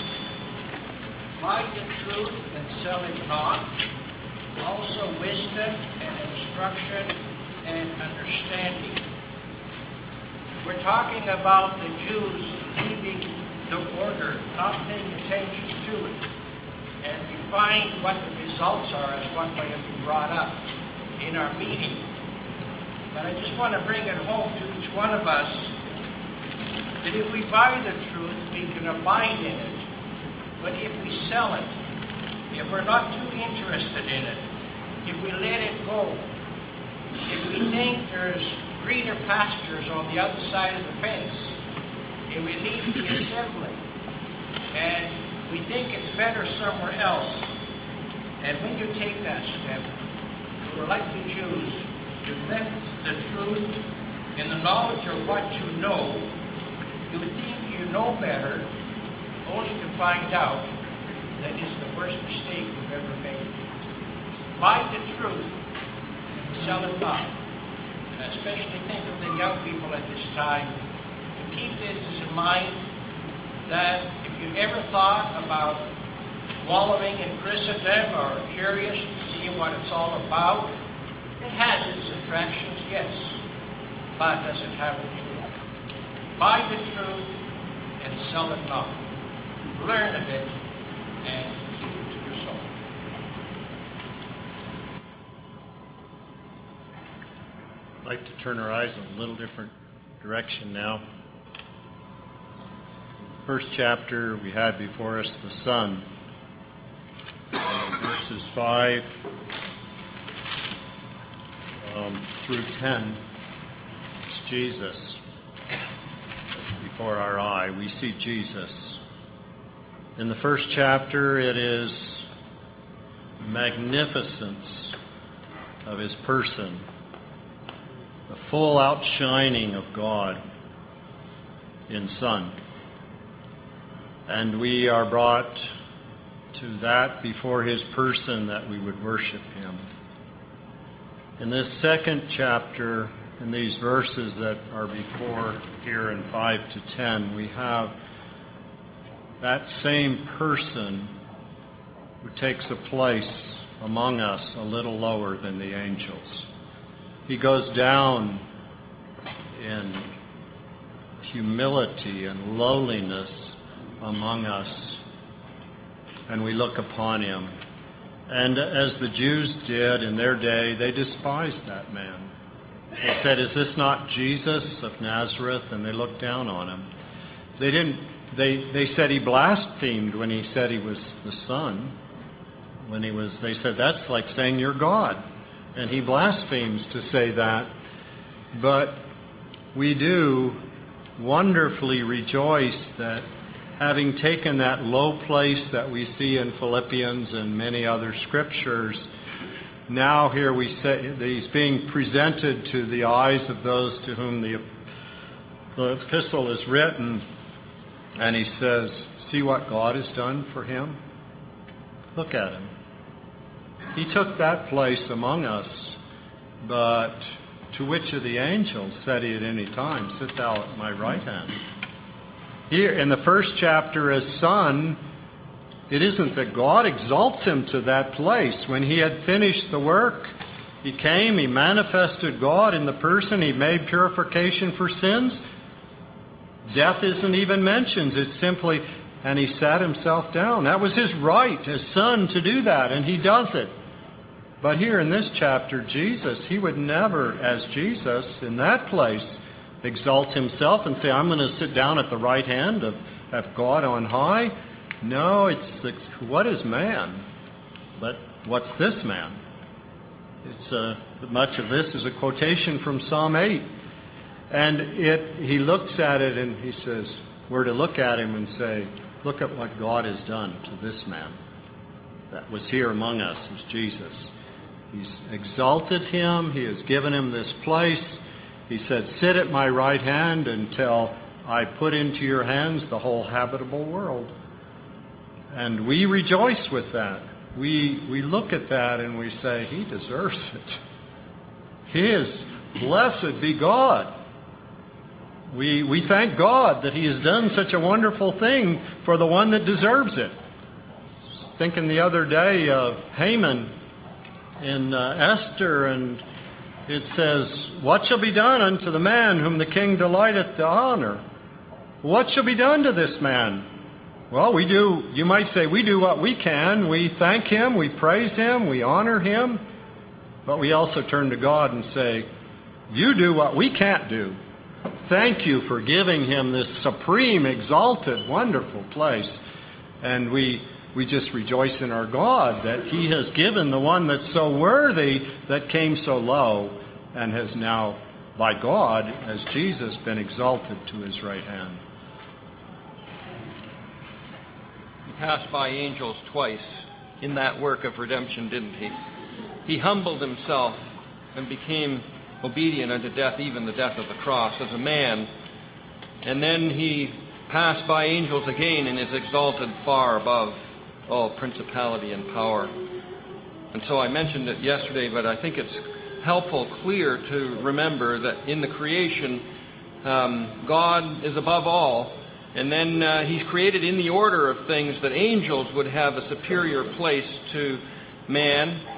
Buy the truth and sell it not, also wisdom and instruction and understanding. We're talking about the Jews leaving the order, not paying attention to it. And we find what the results are as what might have been brought up in our meeting. But I just want to bring it home to each one of us that if we buy the truth, we can abide in it. But if we sell it, if we're not too interested in it, if we let it go, if we think there's greener pastures on the other side of the fence, if we leave the assembly, and we think it's better somewhere else, and when you take that step, we're like the Jews, you left the truth in the knowledge of what you know, you think you know better, only to find out that it's the worst mistake you've ever made. Buy the truth and sell it not. And I especially think of the young people at this time to keep this in mind, that if you ever thought about wallowing in Christendom or curious to see what it's all about, it has its attractions, yes. but as it have the truth. Buy the truth and sell it not. Learn of it and keep it to your soul. I'd like to turn our eyes in a little different direction now. First chapter we had before us the Son. Verses five um, through ten, it's Jesus. Before our eye, we see Jesus. In the first chapter, it is magnificence of his person, the full outshining of God in Son. And we are brought to that before his person that we would worship him. In this second chapter, in these verses that are before here in five to ten, we have that same person who takes a place among us a little lower than the angels. He goes down in humility and lowliness among us, and we look upon him. And as the Jews did in their day, they despised that man. They said, "Is this not Jesus of Nazareth?" And they looked down on him. They didn't. They they said he blasphemed when he said he was the Son. When he was, they said that's like saying you're God, and he blasphemes to say that. But we do wonderfully rejoice that, having taken that low place that we see in Philippians and many other scriptures, now here we say that he's being presented to the eyes of those to whom the, the epistle is written, and he says, see what God has done for him? Look at him. He took that place among us, but to which of the angels said he at any time, sit thou at my right hand? Here in the first chapter as Son, it isn't that God exalts him to that place. When he had finished the work, he came, he manifested God in the person, he made purification for sins. Death isn't even mentioned. It's simply, and he sat himself down. That was his right as Son to do that, and he does it. But here in this chapter, Jesus, he would never, as Jesus, in that place, exalt himself and say, I'm going to sit down at the right hand of, of God on high. No, it's, it's what is man? But what's this man? It's uh, much of this is a quotation from Psalm eight. And it he looks at it and he says, we're to look at him and say, look at what God has done to this man that was here among us, is Jesus. He's exalted him. He has given him this place. He said, sit at my right hand until I put into your hands the whole habitable world. And we rejoice with that. We we look at that and we say, he deserves it. He is, blessed be God. We we thank God that he has done such a wonderful thing for the one that deserves it. Thinking the other day of Haman in uh, Esther, and it says, what shall be done unto the man whom the king delighteth to honor? What shall be done to this man? Well, we do, you might say, we do what we can. We thank him, we praise him, we honor him. But we also turn to God and say, you do what we can't do. Thank you for giving him this supreme, exalted, wonderful place. And we we just rejoice in our God that he has given the one that's so worthy, that came so low, and has now, by God, as Jesus, been exalted to his right hand. He passed by angels twice in that work of redemption, didn't he? He humbled himself and became obedient unto death, even the death of the cross, as a man. And then he passed by angels again and is exalted far above all principality and power. And so I mentioned it yesterday, but I think it's helpful, clear to remember that in the creation, um, God is above all. And then uh, he's created in the order of things that angels would have a superior place to man.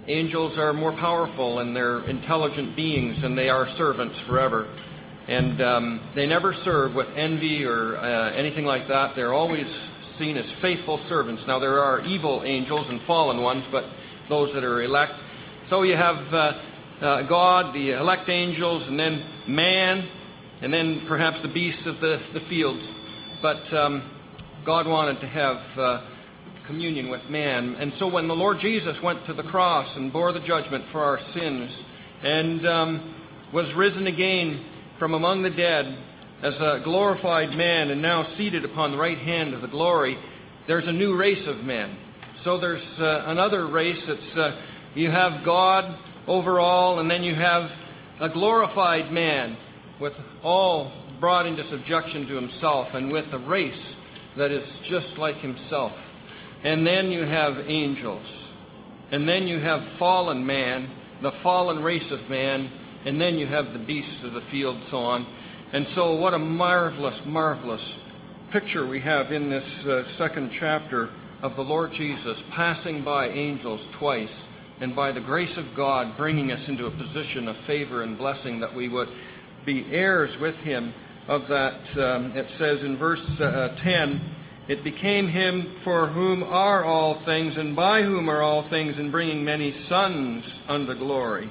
Angels are more powerful, and they're intelligent beings, and they are servants forever. And um, they never serve with envy or uh, anything like that. They're always seen as faithful servants. Now, there are evil angels and fallen ones, but those that are elect. So you have uh, uh, God, the elect angels, and then man, and then perhaps the beasts of the, the fields. But um, God wanted to have uh, communion with man. And so when the Lord Jesus went to the cross and bore the judgment for our sins and um, was risen again from among the dead as a glorified man and now seated upon the right hand of the glory, there's a new race of men. So there's uh, another race that's, uh, you have God over all, and then you have a glorified man with all brought into subjection to himself, and with a race that is just like himself. And then you have angels. And then you have fallen man, the fallen race of man, and then you have the beasts of the field, so on. And so what a marvelous, marvelous picture we have in this uh, second chapter of the Lord Jesus passing by angels twice, and by the grace of God bringing us into a position of favor and blessing that we would be heirs with him of that. Um, it says in verse uh, ten, it became him for whom are all things, and by whom are all things, in bringing many sons unto glory.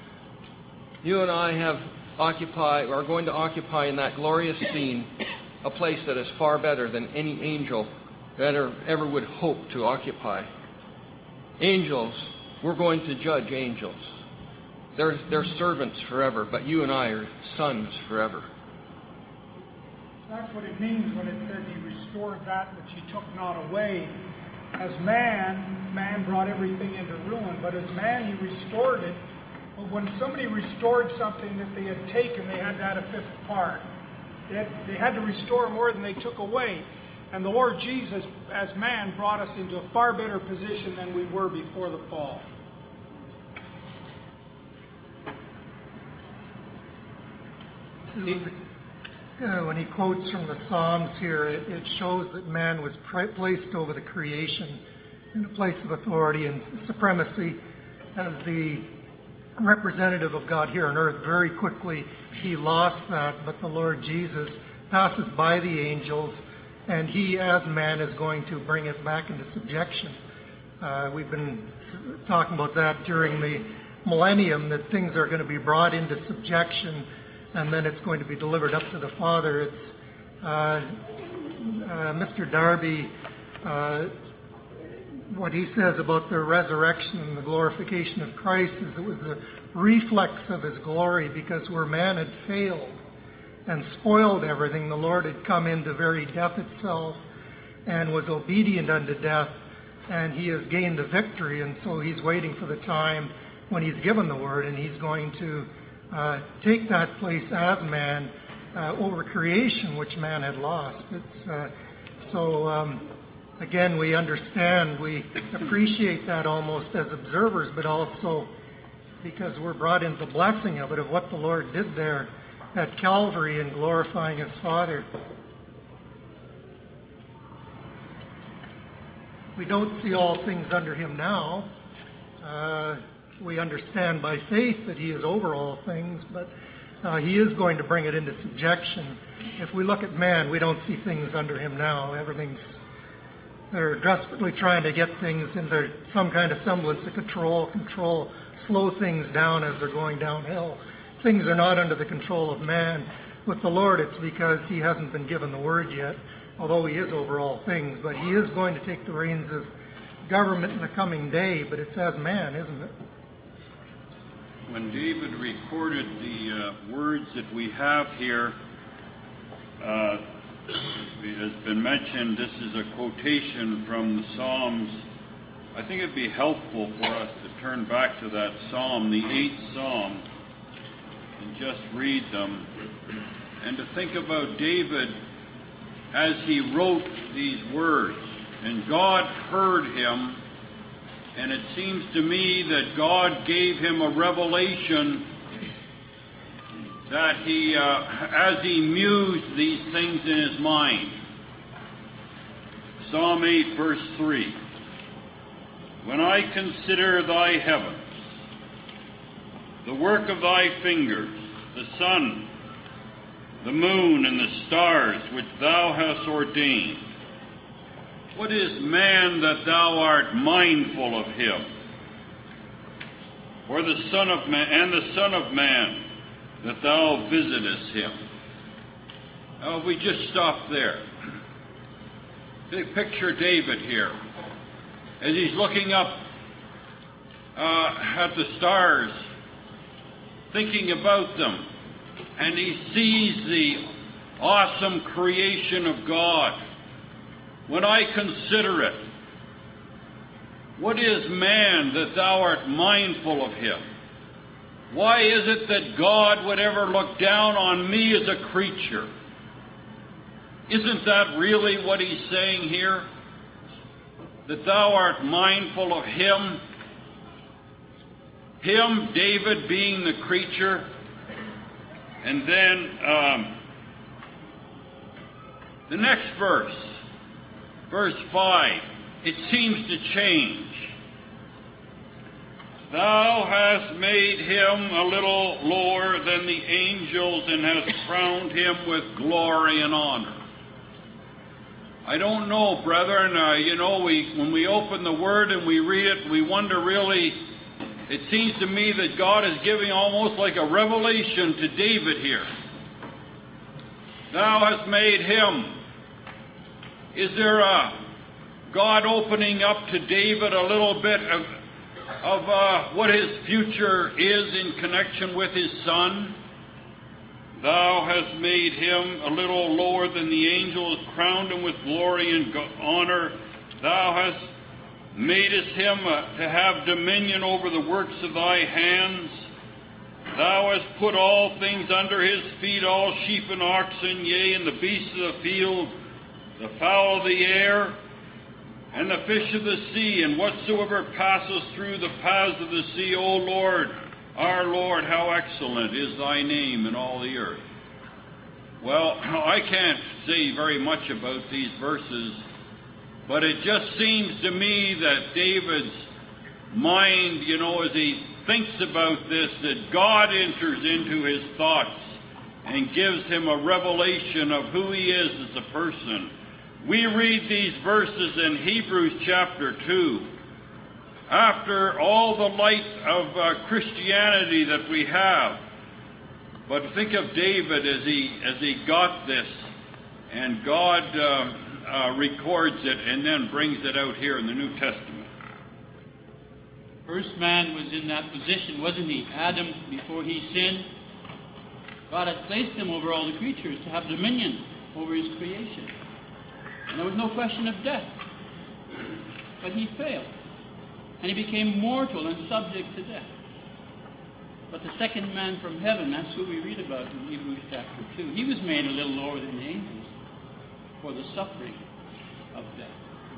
You and I have occupied, are going to occupy in that glorious scene a place that is far better than any angel that ever would hope to occupy. Angels, we're going to judge angels. They're, they're servants forever, but you and I are sons forever. That's what it means when it says he restored that which he took not away. As man, man brought everything into ruin, but as man he restored it. But when somebody restored something that they had taken, they had to add a fifth part. They had, they had to restore more than they took away. And the Lord Jesus, as man, brought us into a far better position than we were before the fall. Uh, when he quotes from the Psalms here, it, it shows that man was pre- placed over the creation in a place of authority and supremacy as the representative of God here on earth. Very quickly he lost that, but the Lord Jesus passes by the angels, and he as man is going to bring it back into subjection. Uh, we've been talking about that during the millennium, that things are going to be brought into subjection, and then it's going to be delivered up to the Father. It's uh, uh, Mister Darby, uh, what he says about the resurrection and the glorification of Christ is it was the reflex of his glory, because where man had failed and spoiled everything, the Lord had come into very death itself and was obedient unto death, and he has gained the victory. And so he's waiting for the time when he's given the word, and he's going to uh, take that place as man uh, over creation, which man had lost. It's uh, so um, again, we understand, we appreciate that almost as observers, but also because we're brought into the blessing of it, of what the Lord did there at Calvary in glorifying his Father. We don't see all things under him now. Uh, we understand by faith that he is over all things, but uh, he is going to bring it into subjection. If we look at man, we don't see things under him now. Everything's, they're desperately trying to get things into some kind of semblance of control, control, slow things down as they're going downhill. Things are not under the control of man. With the Lord, it's because he hasn't been given the word yet, although he is over all things. But he is going to take the reins of government in the coming day, but it's as man, isn't it? When David recorded the uh, words that we have here, uh, it has been mentioned, this is a quotation from the Psalms. I think it'd be helpful for us to turn back to that Psalm, the eighth Psalm, and just read them, and to think about David as he wrote these words. And God heard him, and it seems to me that God gave him a revelation that he, uh, as he mused these things in his mind. Psalm eight, verse three. When I consider thy heavens, the work of thy fingers, the sun, the moon, and the stars which thou hast ordained. What is man that thou art mindful of him? Or the Son of Man, and the Son of Man, that thou visitest him? Now, if we just stop there. Picture David here, as he's looking up uh, at the stars, thinking about them, and he sees the awesome creation of God. When I consider it, what is man that thou art mindful of him? Why is it that God would ever look down on me as a creature? Isn't that really what he's saying here? That thou art mindful of him? Him, David, being the creature. And then um, the next verse, verse five, it seems to change. Thou hast made him a little lower than the angels and hast crowned him with glory and honor. I don't know, brethren, uh, you know, we when we open the Word and we read it, we wonder really, it seems to me that God is giving almost like a revelation to David here. Thou hast made him. Is there a God opening up to David a little bit of, of uh, what his future is in connection with his son? Thou hast made him a little lower than the angels, crowned him with glory and honor. Thou hast madest him uh, to have dominion over the works of thy hands. Thou hast put all things under his feet, all sheep and oxen, yea, and the beasts of the field, the fowl of the air, and the fish of the sea, and whatsoever passes through the paths of the sea. O Lord, our Lord, how excellent is thy name in all the earth. Well, I can't say very much about these verses, but it just seems to me that David's mind, you know, as he thinks about this, that God enters into his thoughts and gives him a revelation of who he is as a person. We read these verses in Hebrews chapter two. After all the light of uh, Christianity that we have, but think of David as he as he got this, and God uh, uh, records it and then brings it out here in the New Testament. First man was in that position, wasn't he? Adam, before he sinned, God had placed him over all the creatures to have dominion over his creation. And there was no question of death. But he failed. And he became mortal and subject to death. But the second man from heaven, that's who we read about in Hebrews chapter two. He was made a little lower than the angels for the suffering of death.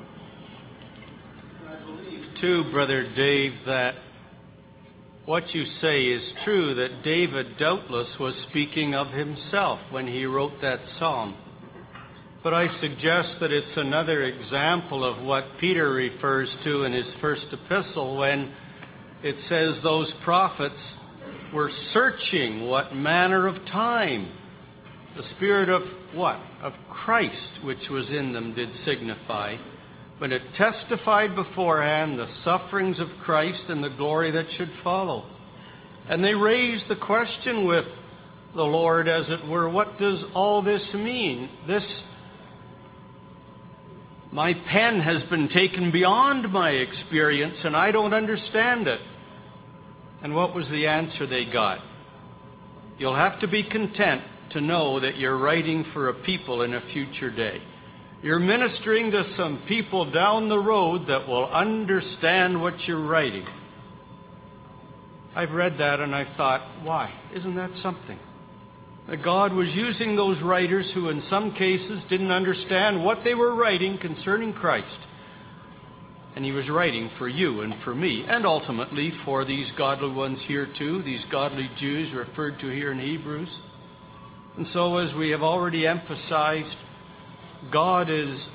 I believe, too, Brother Dave, that what you say is true, that David doubtless was speaking of himself when he wrote that psalm. But I suggest that it's another example of what Peter refers to in his first epistle when it says those prophets were searching what manner of time the Spirit of what? Of Christ, which was in them, did signify, when it testified beforehand the sufferings of Christ and the glory that should follow. And they raised the question with the Lord, as it were, what does all this mean? This My pen has been taken beyond my experience, and I don't understand it. And what was the answer they got? You'll have to be content to know that you're writing for a people in a future day. You're ministering to some people down the road that will understand what you're writing. I've read that and I've thought, why? Isn't that something? That God was using those writers who in some cases didn't understand what they were writing concerning Christ. And he was writing for you and for me, and ultimately for these godly ones here too, these godly Jews referred to here in Hebrews. And so, as we have already emphasized, God is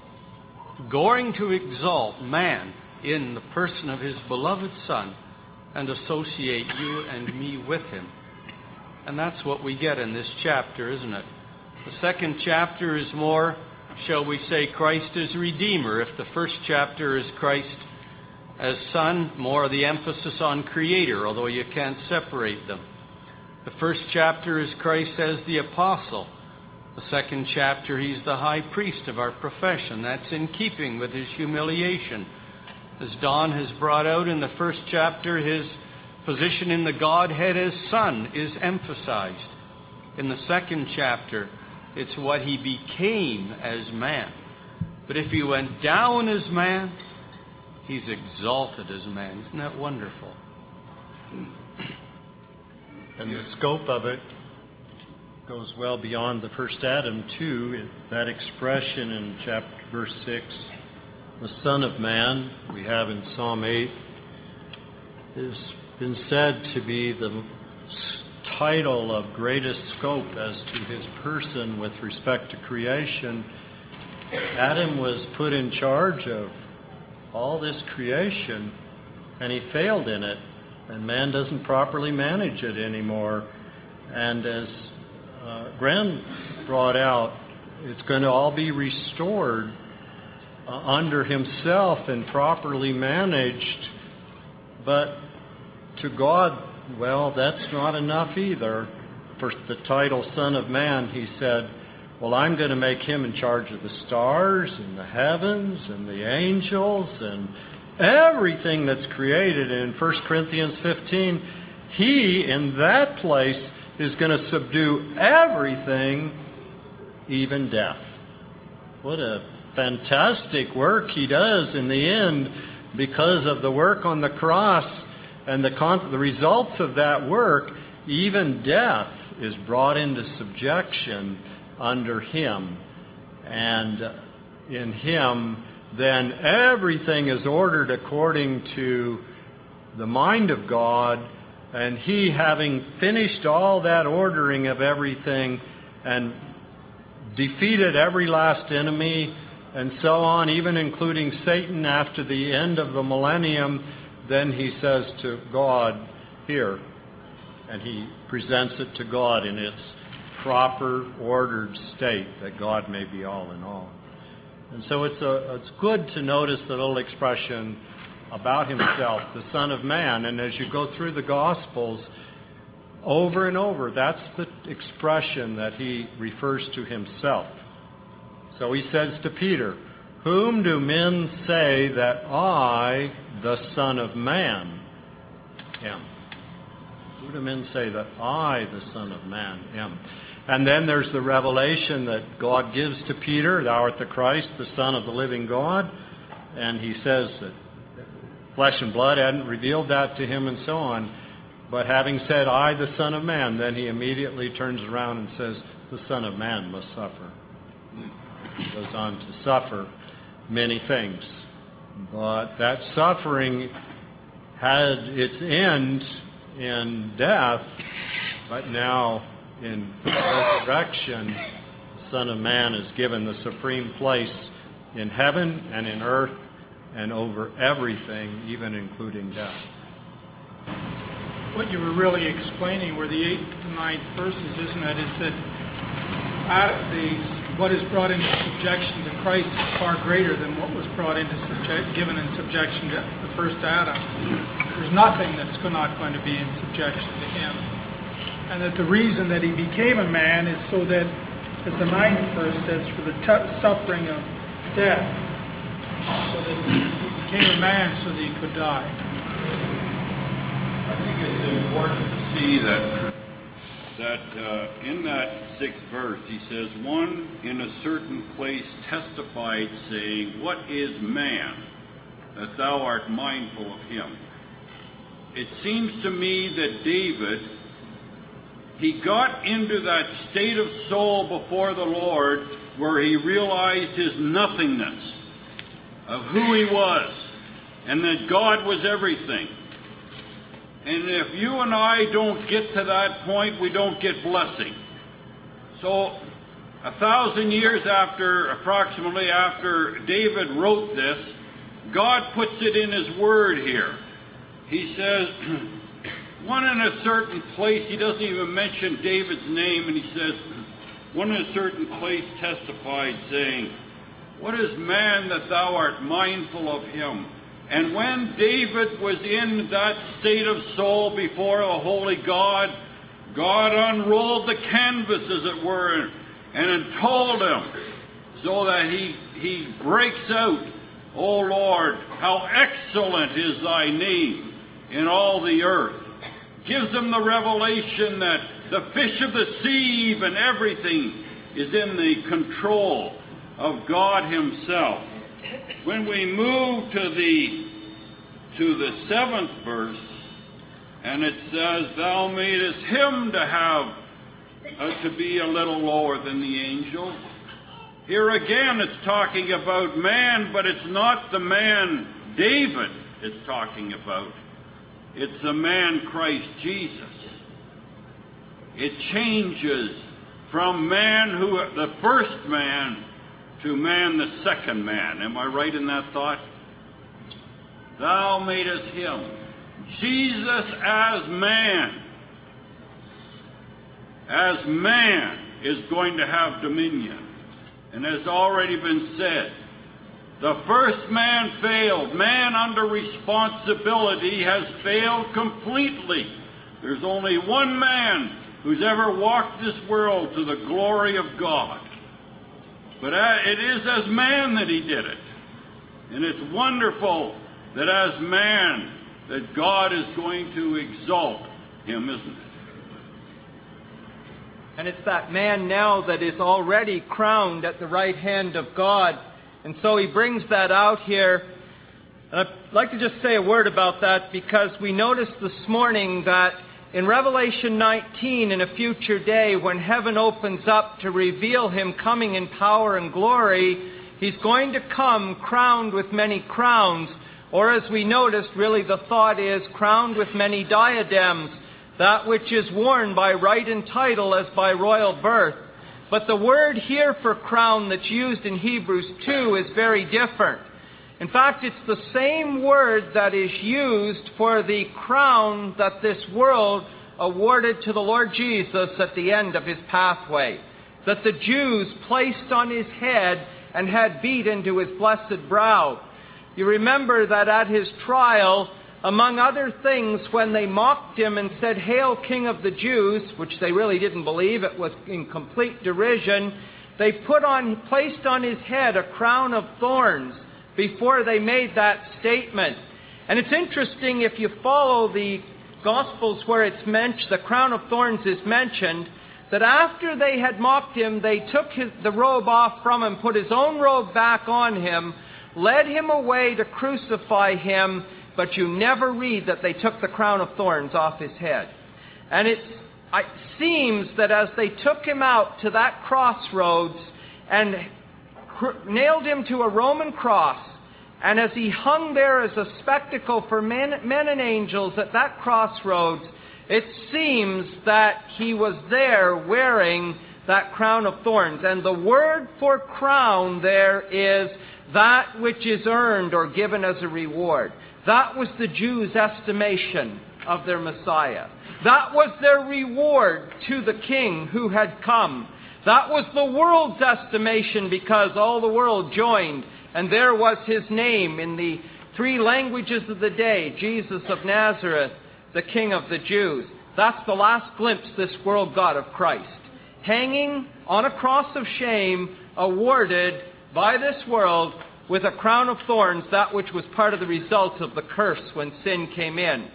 going to exalt man in the person of his beloved Son and associate you and me with him. And that's what we get in this chapter, isn't it? The second chapter is more, shall we say, Christ as Redeemer. If the first chapter is Christ as Son, more of the emphasis on Creator, although you can't separate them. The first chapter is Christ as the Apostle. The second chapter, he's the high priest of our profession. That's in keeping with his humiliation. As Don has brought out in the first chapter, his position in the Godhead as Son is emphasized. In the second chapter, it's what he became as man. But if he went down as man, he's exalted as man. Isn't that wonderful? And the scope of it goes well beyond the first Adam, too. It, that expression in chapter verse six, the Son of Man, we have in Psalm eight, has been said to be the title of greatest scope as to his person with respect to creation. Adam was put in charge of all this creation, and he failed in it, and man doesn't properly manage it anymore. And as uh, Graham brought out, it's going to all be restored uh, under himself and properly managed. But to God, well, that's not enough either. For the title Son of Man, he said, well, I'm going to make him in charge of the stars and the heavens and the angels and everything that's created. In First Corinthians fifteen, he, in that place, is going to subdue everything, even death. What a fantastic work he does in the end because of the work on the cross and the, con- the results of that work. Even death is brought into subjection under him. And in him, then everything is ordered according to the mind of God. And he, having finished all that ordering of everything and defeated every last enemy and so on, even including Satan after the end of the millennium, then he says to God, here. And he presents it to God in its proper, ordered state, that God may be all in all. And so it's a, it's good to notice the little expression about himself, the Son of Man. And as you go through the Gospels, over and over, that's the expression that he refers to himself. So he says to Peter, whom do men say that I, the Son of Man, am? Who do men say that I, the Son of Man, am? And then there's the revelation that God gives to Peter, thou art the Christ, the Son of the living God. And he says that flesh and blood hadn't revealed that to him and so on. But having said, I, the Son of Man, then he immediately turns around and says, the Son of Man must suffer. He goes on to suffer many things. But that suffering had its end in death, but now in resurrection, the Son of Man is given the supreme place in heaven and in earth and over everything, even including death. What you were really explaining were the eighth to ninth verses, isn't it? Is that the, what is brought into subjection to Christ is far greater than what was brought into subject, given in subjection to the first Adam. There's nothing that's not going to be in subjection to him. And that the reason that he became a man is so that, as the ninth verse says, for the t- suffering of death, so that he became a man so that he could die. I think it's important to see that that uh, in that sixth verse he says, one in a certain place testified, saying, what is man, that thou art mindful of him? It seems to me that David, he got into that state of soul before the Lord where he realized his nothingness of who he was and that God was everything. And if you and I don't get to that point, we don't get blessing. So a thousand years after, approximately after David wrote this, God puts it in his word here. he says, one in a certain place, he doesn't even mention David's name, and he says, one in a certain place testified, saying, what is man that thou art mindful of him? And when David was in that state of soul before a holy God, God unrolled the canvas, as it were, and told him, so that he, he breaks out, O Lord, how excellent is thy name in all the earth. Gives him the revelation that the fish of the sea, even everything, is in the control of God himself. When we move to the to the seventh verse, and it says, thou madest him to have uh, to be a little lower than the angels. Here again it's talking about man, but it's not the man David it's talking about. It's the man Christ Jesus. It changes from man, who the first man, to man the second man. Am I right in that thought? Thou madest him. Jesus as man, as man, is going to have dominion. And as already been said, the first man failed. Man under responsibility has failed completely. There's only one man who's ever walked this world to the glory of God. But it is as man that he did it. And it's wonderful that as man that God is going to exalt him, isn't it? And it's that man now that is already crowned at the right hand of God. And so he brings that out here. And I'd like to just say a word about that, because we noticed this morning that in Revelation nineteen, in a future day, when heaven opens up to reveal him coming in power and glory, he's going to come crowned with many crowns. Or as we noticed, really the thought is crowned with many diadems, that which is worn by right and title as by royal birth. But the word here for crown that's used in Hebrews two is very different. In fact, it's the same word that is used for the crown that this world awarded to the Lord Jesus at the end of his pathway, that the Jews placed on his head and had beat into his blessed brow. You remember that at his trial, among other things, when they mocked him and said, "Hail, King of the Jews," which they really didn't believe, it was in complete derision, they put on, placed on his head a crown of thorns before they made that statement. And it's interesting, if you follow the Gospels where it's mentioned, the crown of thorns is mentioned, that after they had mocked him, they took his, the robe off from him, put his own robe back on him, led him away to crucify him, but you never read that they took the crown of thorns off his head. And it's, it seems that as they took him out to that crossroads and cr- nailed him to a Roman cross, and as he hung there as a spectacle for men, men and angels at that crossroads, it seems that he was there wearing that crown of thorns. And the word for crown there is that which is earned or given as a reward. That was the Jews' estimation of their Messiah. That was their reward to the King who had come. That was the world's estimation, because all the world joined, and there was his name in the three languages of the day, Jesus of Nazareth, the King of the Jews. That's the last glimpse this world got of Christ. Hanging on a cross of shame, awarded by this world with a crown of thorns, that which was part of the result of the curse when sin came in.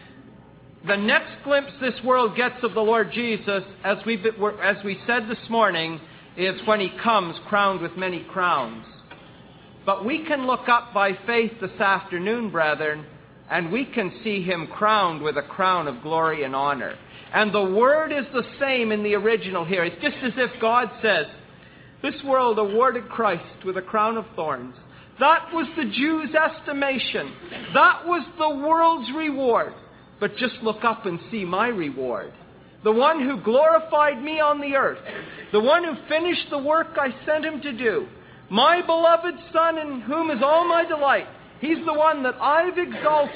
The next glimpse this world gets of the Lord Jesus, as we, as we said this morning, is when he comes crowned with many crowns. But we can look up by faith this afternoon, brethren, and we can see him crowned with a crown of glory and honor. And the word is the same in the original here. It's just as if God says, this world awarded Christ with a crown of thorns. That was the Jews' estimation. That was the world's reward. But just look up and see my reward. The one who glorified me on the earth. The one who finished the work I sent him to do. My beloved Son, in whom is all my delight. He's the one that I've exalted.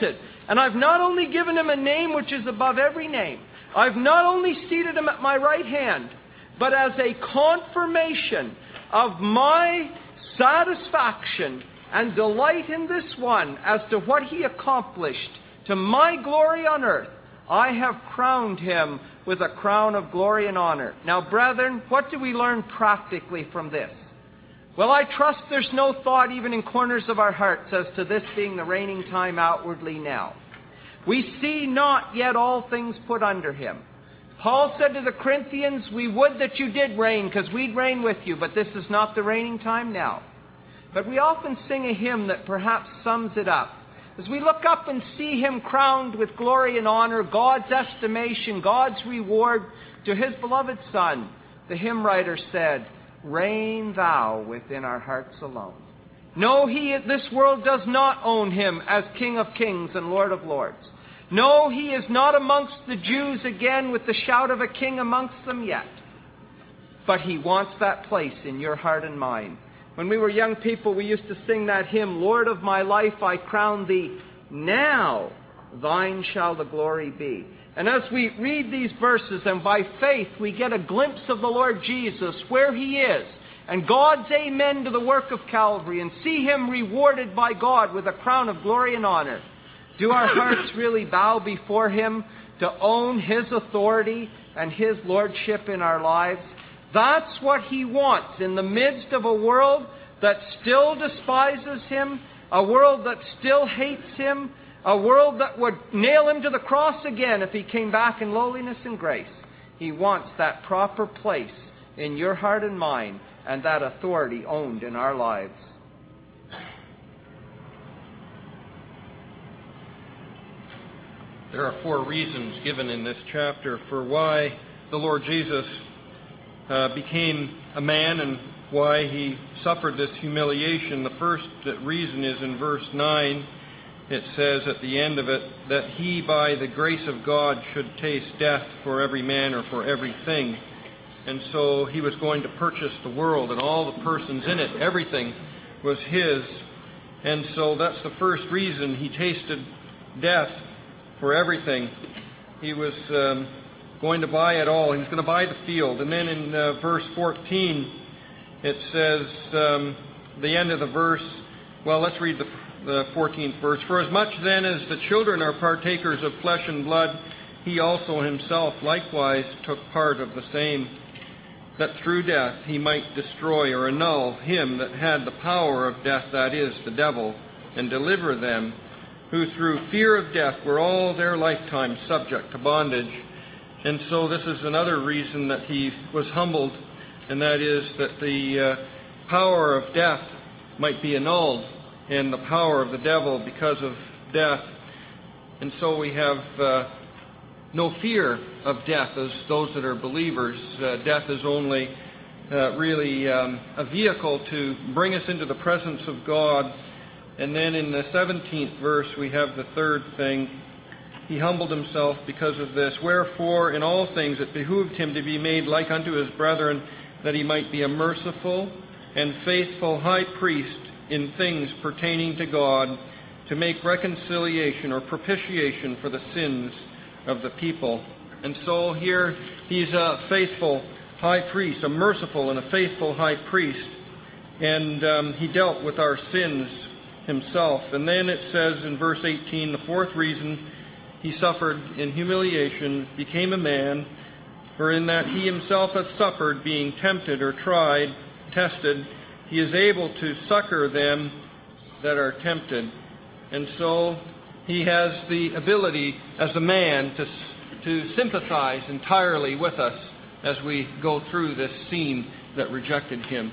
And I've not only given him a name which is above every name, I've not only seated him at my right hand, but as a confirmation of my satisfaction and delight in this one as to what he accomplished to my glory on earth, I have crowned him with a crown of glory and honor. Now, brethren, what do we learn practically from this? Well, I trust there's no thought even in corners of our hearts as to this being the reigning time outwardly now. We see not yet all things put under him. Paul said to the Corinthians, we would that you did reign, because we'd reign with you, but this is not the reigning time now. But we often sing a hymn that perhaps sums it up. As we look up and see him crowned with glory and honor, God's estimation, God's reward to his beloved Son, the hymn writer said, reign thou within our hearts alone. No, he, this world does not own him as King of kings and Lord of lords. No, he is not amongst the Jews again with the shout of a king amongst them yet. But he wants that place in your heart and mine. When we were young people, we used to sing that hymn, Lord of my life, I crown thee. Now thine shall the glory be. And as we read these verses, and by faith we get a glimpse of the Lord Jesus, where he is, and God's amen to the work of Calvary, and see him rewarded by God with a crown of glory and honor, do our hearts really bow before him to own his authority and his lordship in our lives? That's what he wants in the midst of a world that still despises him, a world that still hates him, a world that would nail him to the cross again if he came back in lowliness and grace. He wants that proper place in your heart and mine, and that authority owned in our lives. There are four reasons given in this chapter for why the Lord Jesus uh, became a man and why he suffered this humiliation. The first reason is in verse nine. It says at the end of it that he by the grace of God should taste death for every man or for everything. And so he was going to purchase the world and all the persons in it. Everything was his. And so that's the first reason he tasted death for everything. He was um, going to buy it all. He was going to buy the field. And then in uh, verse fourteen, it says, um, the end of the verse, well, let's read the, the fourteenth verse. For as much then as the children are partakers of flesh and blood, he also himself likewise took part of the same, that through death he might destroy or annul him that had the power of death, that is, the devil, and deliver them who through fear of death were all their lifetime subject to bondage. And so this is another reason that he was humbled, and that is that the uh, power of death might be annulled, and the power of the devil because of death. And so we have uh, no fear of death as those that are believers. Uh, death is only uh, really um, a vehicle to bring us into the presence of God. And then in the seventeenth verse, we have the third thing. He humbled himself because of this. Wherefore, in all things it behooved him to be made like unto his brethren, that he might be a merciful and faithful high priest in things pertaining to God, to make reconciliation or propitiation for the sins of the people. And so here he's a faithful high priest, a merciful and a faithful high priest. And um, he dealt with our sins himself. And then it says in verse eighteen, the fourth reason he suffered in humiliation, became a man, for in that he himself hath suffered, being tempted or tried, tested, he is able to succor them that are tempted. And so he has the ability as a man to, to sympathize entirely with us as we go through this scene that rejected him.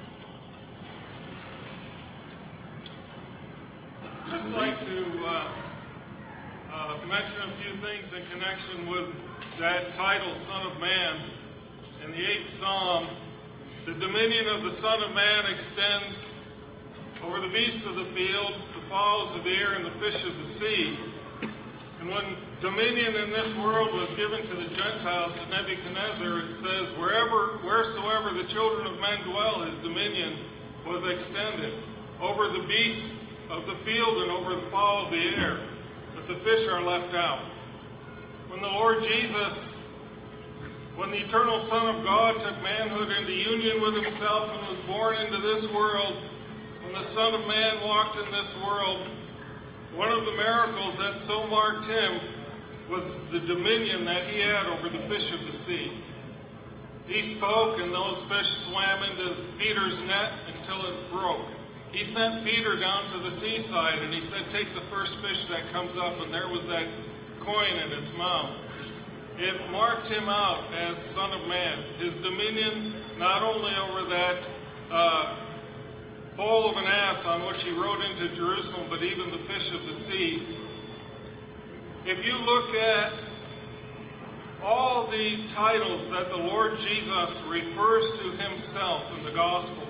I'd just like to uh, uh, mention a few things in connection with that title, Son of Man. In the eighth Psalm, the dominion of the Son of Man extends over the beasts of the field, the fowls of the air, and the fish of the sea. And when dominion in this world was given to the Gentiles to Nebuchadnezzar, it says, wherever, wheresoever the children of men dwell, his dominion was extended over the beasts of the field and over the fowl of the air. The the fish are left out. When the Lord Jesus, when the eternal Son of God took manhood into union with himself and was born into this world, when the Son of Man walked in this world, one of the miracles that so marked him was the dominion that he had over the fish of the sea. He spoke, and those fish swam into Peter's net until it broke. He sent Peter down to the seaside, and he said, take the first fish that comes up, and there was that coin in its mouth. It marked him out as Son of Man. His dominion, not only over that uh, foal of an ass on which he rode into Jerusalem, but even the fish of the sea. If you look at all the titles that the Lord Jesus refers to himself in the Gospels,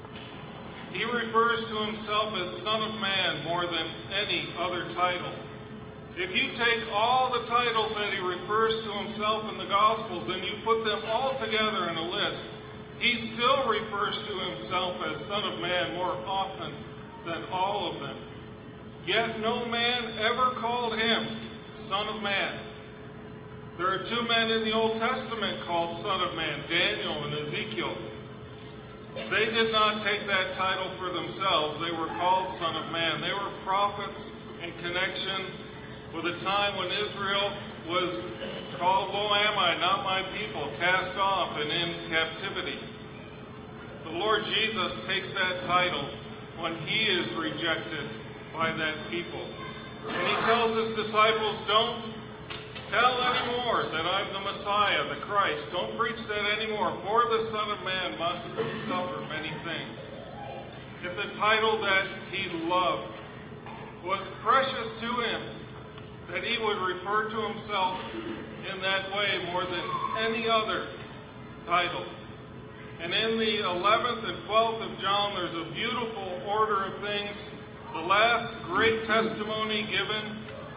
he refers to himself as Son of Man more than any other title. If you take all the titles that he refers to himself in the Gospels and you put them all together in a list, he still refers to himself as Son of Man more often than all of them. Yet no man ever called him Son of Man. There are two men in the Old Testament called Son of Man, Daniel and Ezekiel. They did not take that title for themselves. They were called Son of Man. They were prophets in connection with a time when Israel was called, Lo am I, not my people, cast off and in captivity. The Lord Jesus takes that title when he is rejected by that people. And he tells his disciples, don't tell anymore that I'm the Messiah, the Christ. Don't preach that anymore, for the Son of Man must suffer many things. If the title that he loved was precious to him, that he would refer to himself in that way more than any other title. And in the eleventh and twelfth of John, there's a beautiful order of things. The last great testimony given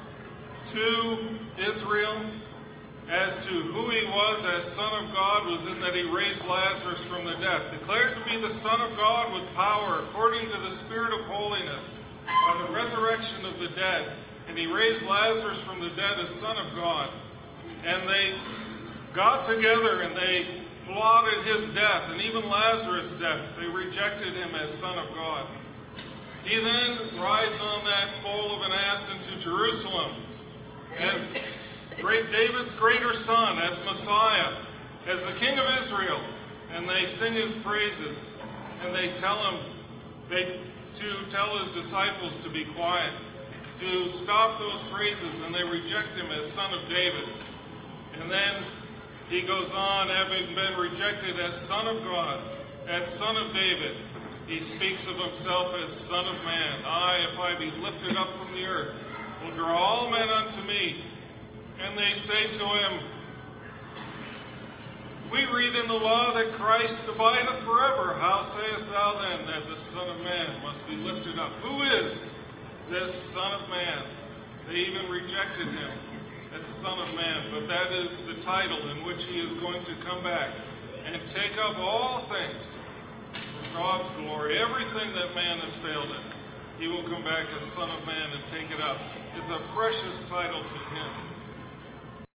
to Israel as to who he was as Son of God was in that he raised Lazarus from the dead. Declared to be the Son of God with power according to the Spirit of holiness by the resurrection of the dead. And he raised Lazarus from the dead as Son of God. And they got together and they plotted his death, and even Lazarus' death. They rejected him as Son of God. He then rides on that foal of an ass into Jerusalem as great David's greater son, as Messiah, as the King of Israel. And they sing his praises, and they tell him they, to tell his disciples to be quiet, to stop those praises, and they reject him as Son of David. And then he goes on, having been rejected as Son of God, as Son of David, he speaks of himself as Son of Man. I, if I be lifted up from the earth, will draw all men unto me. And they say to him, we read in the law that Christ abideth forever. How sayest thou then that the Son of Man must be lifted up? Who is this Son of Man? They even rejected him as Son of Man, but that is the title in which he is going to come back and take up all things for God's glory. Everything that man has failed in, he will come back as Son of Man and take it up. It's a precious title to him.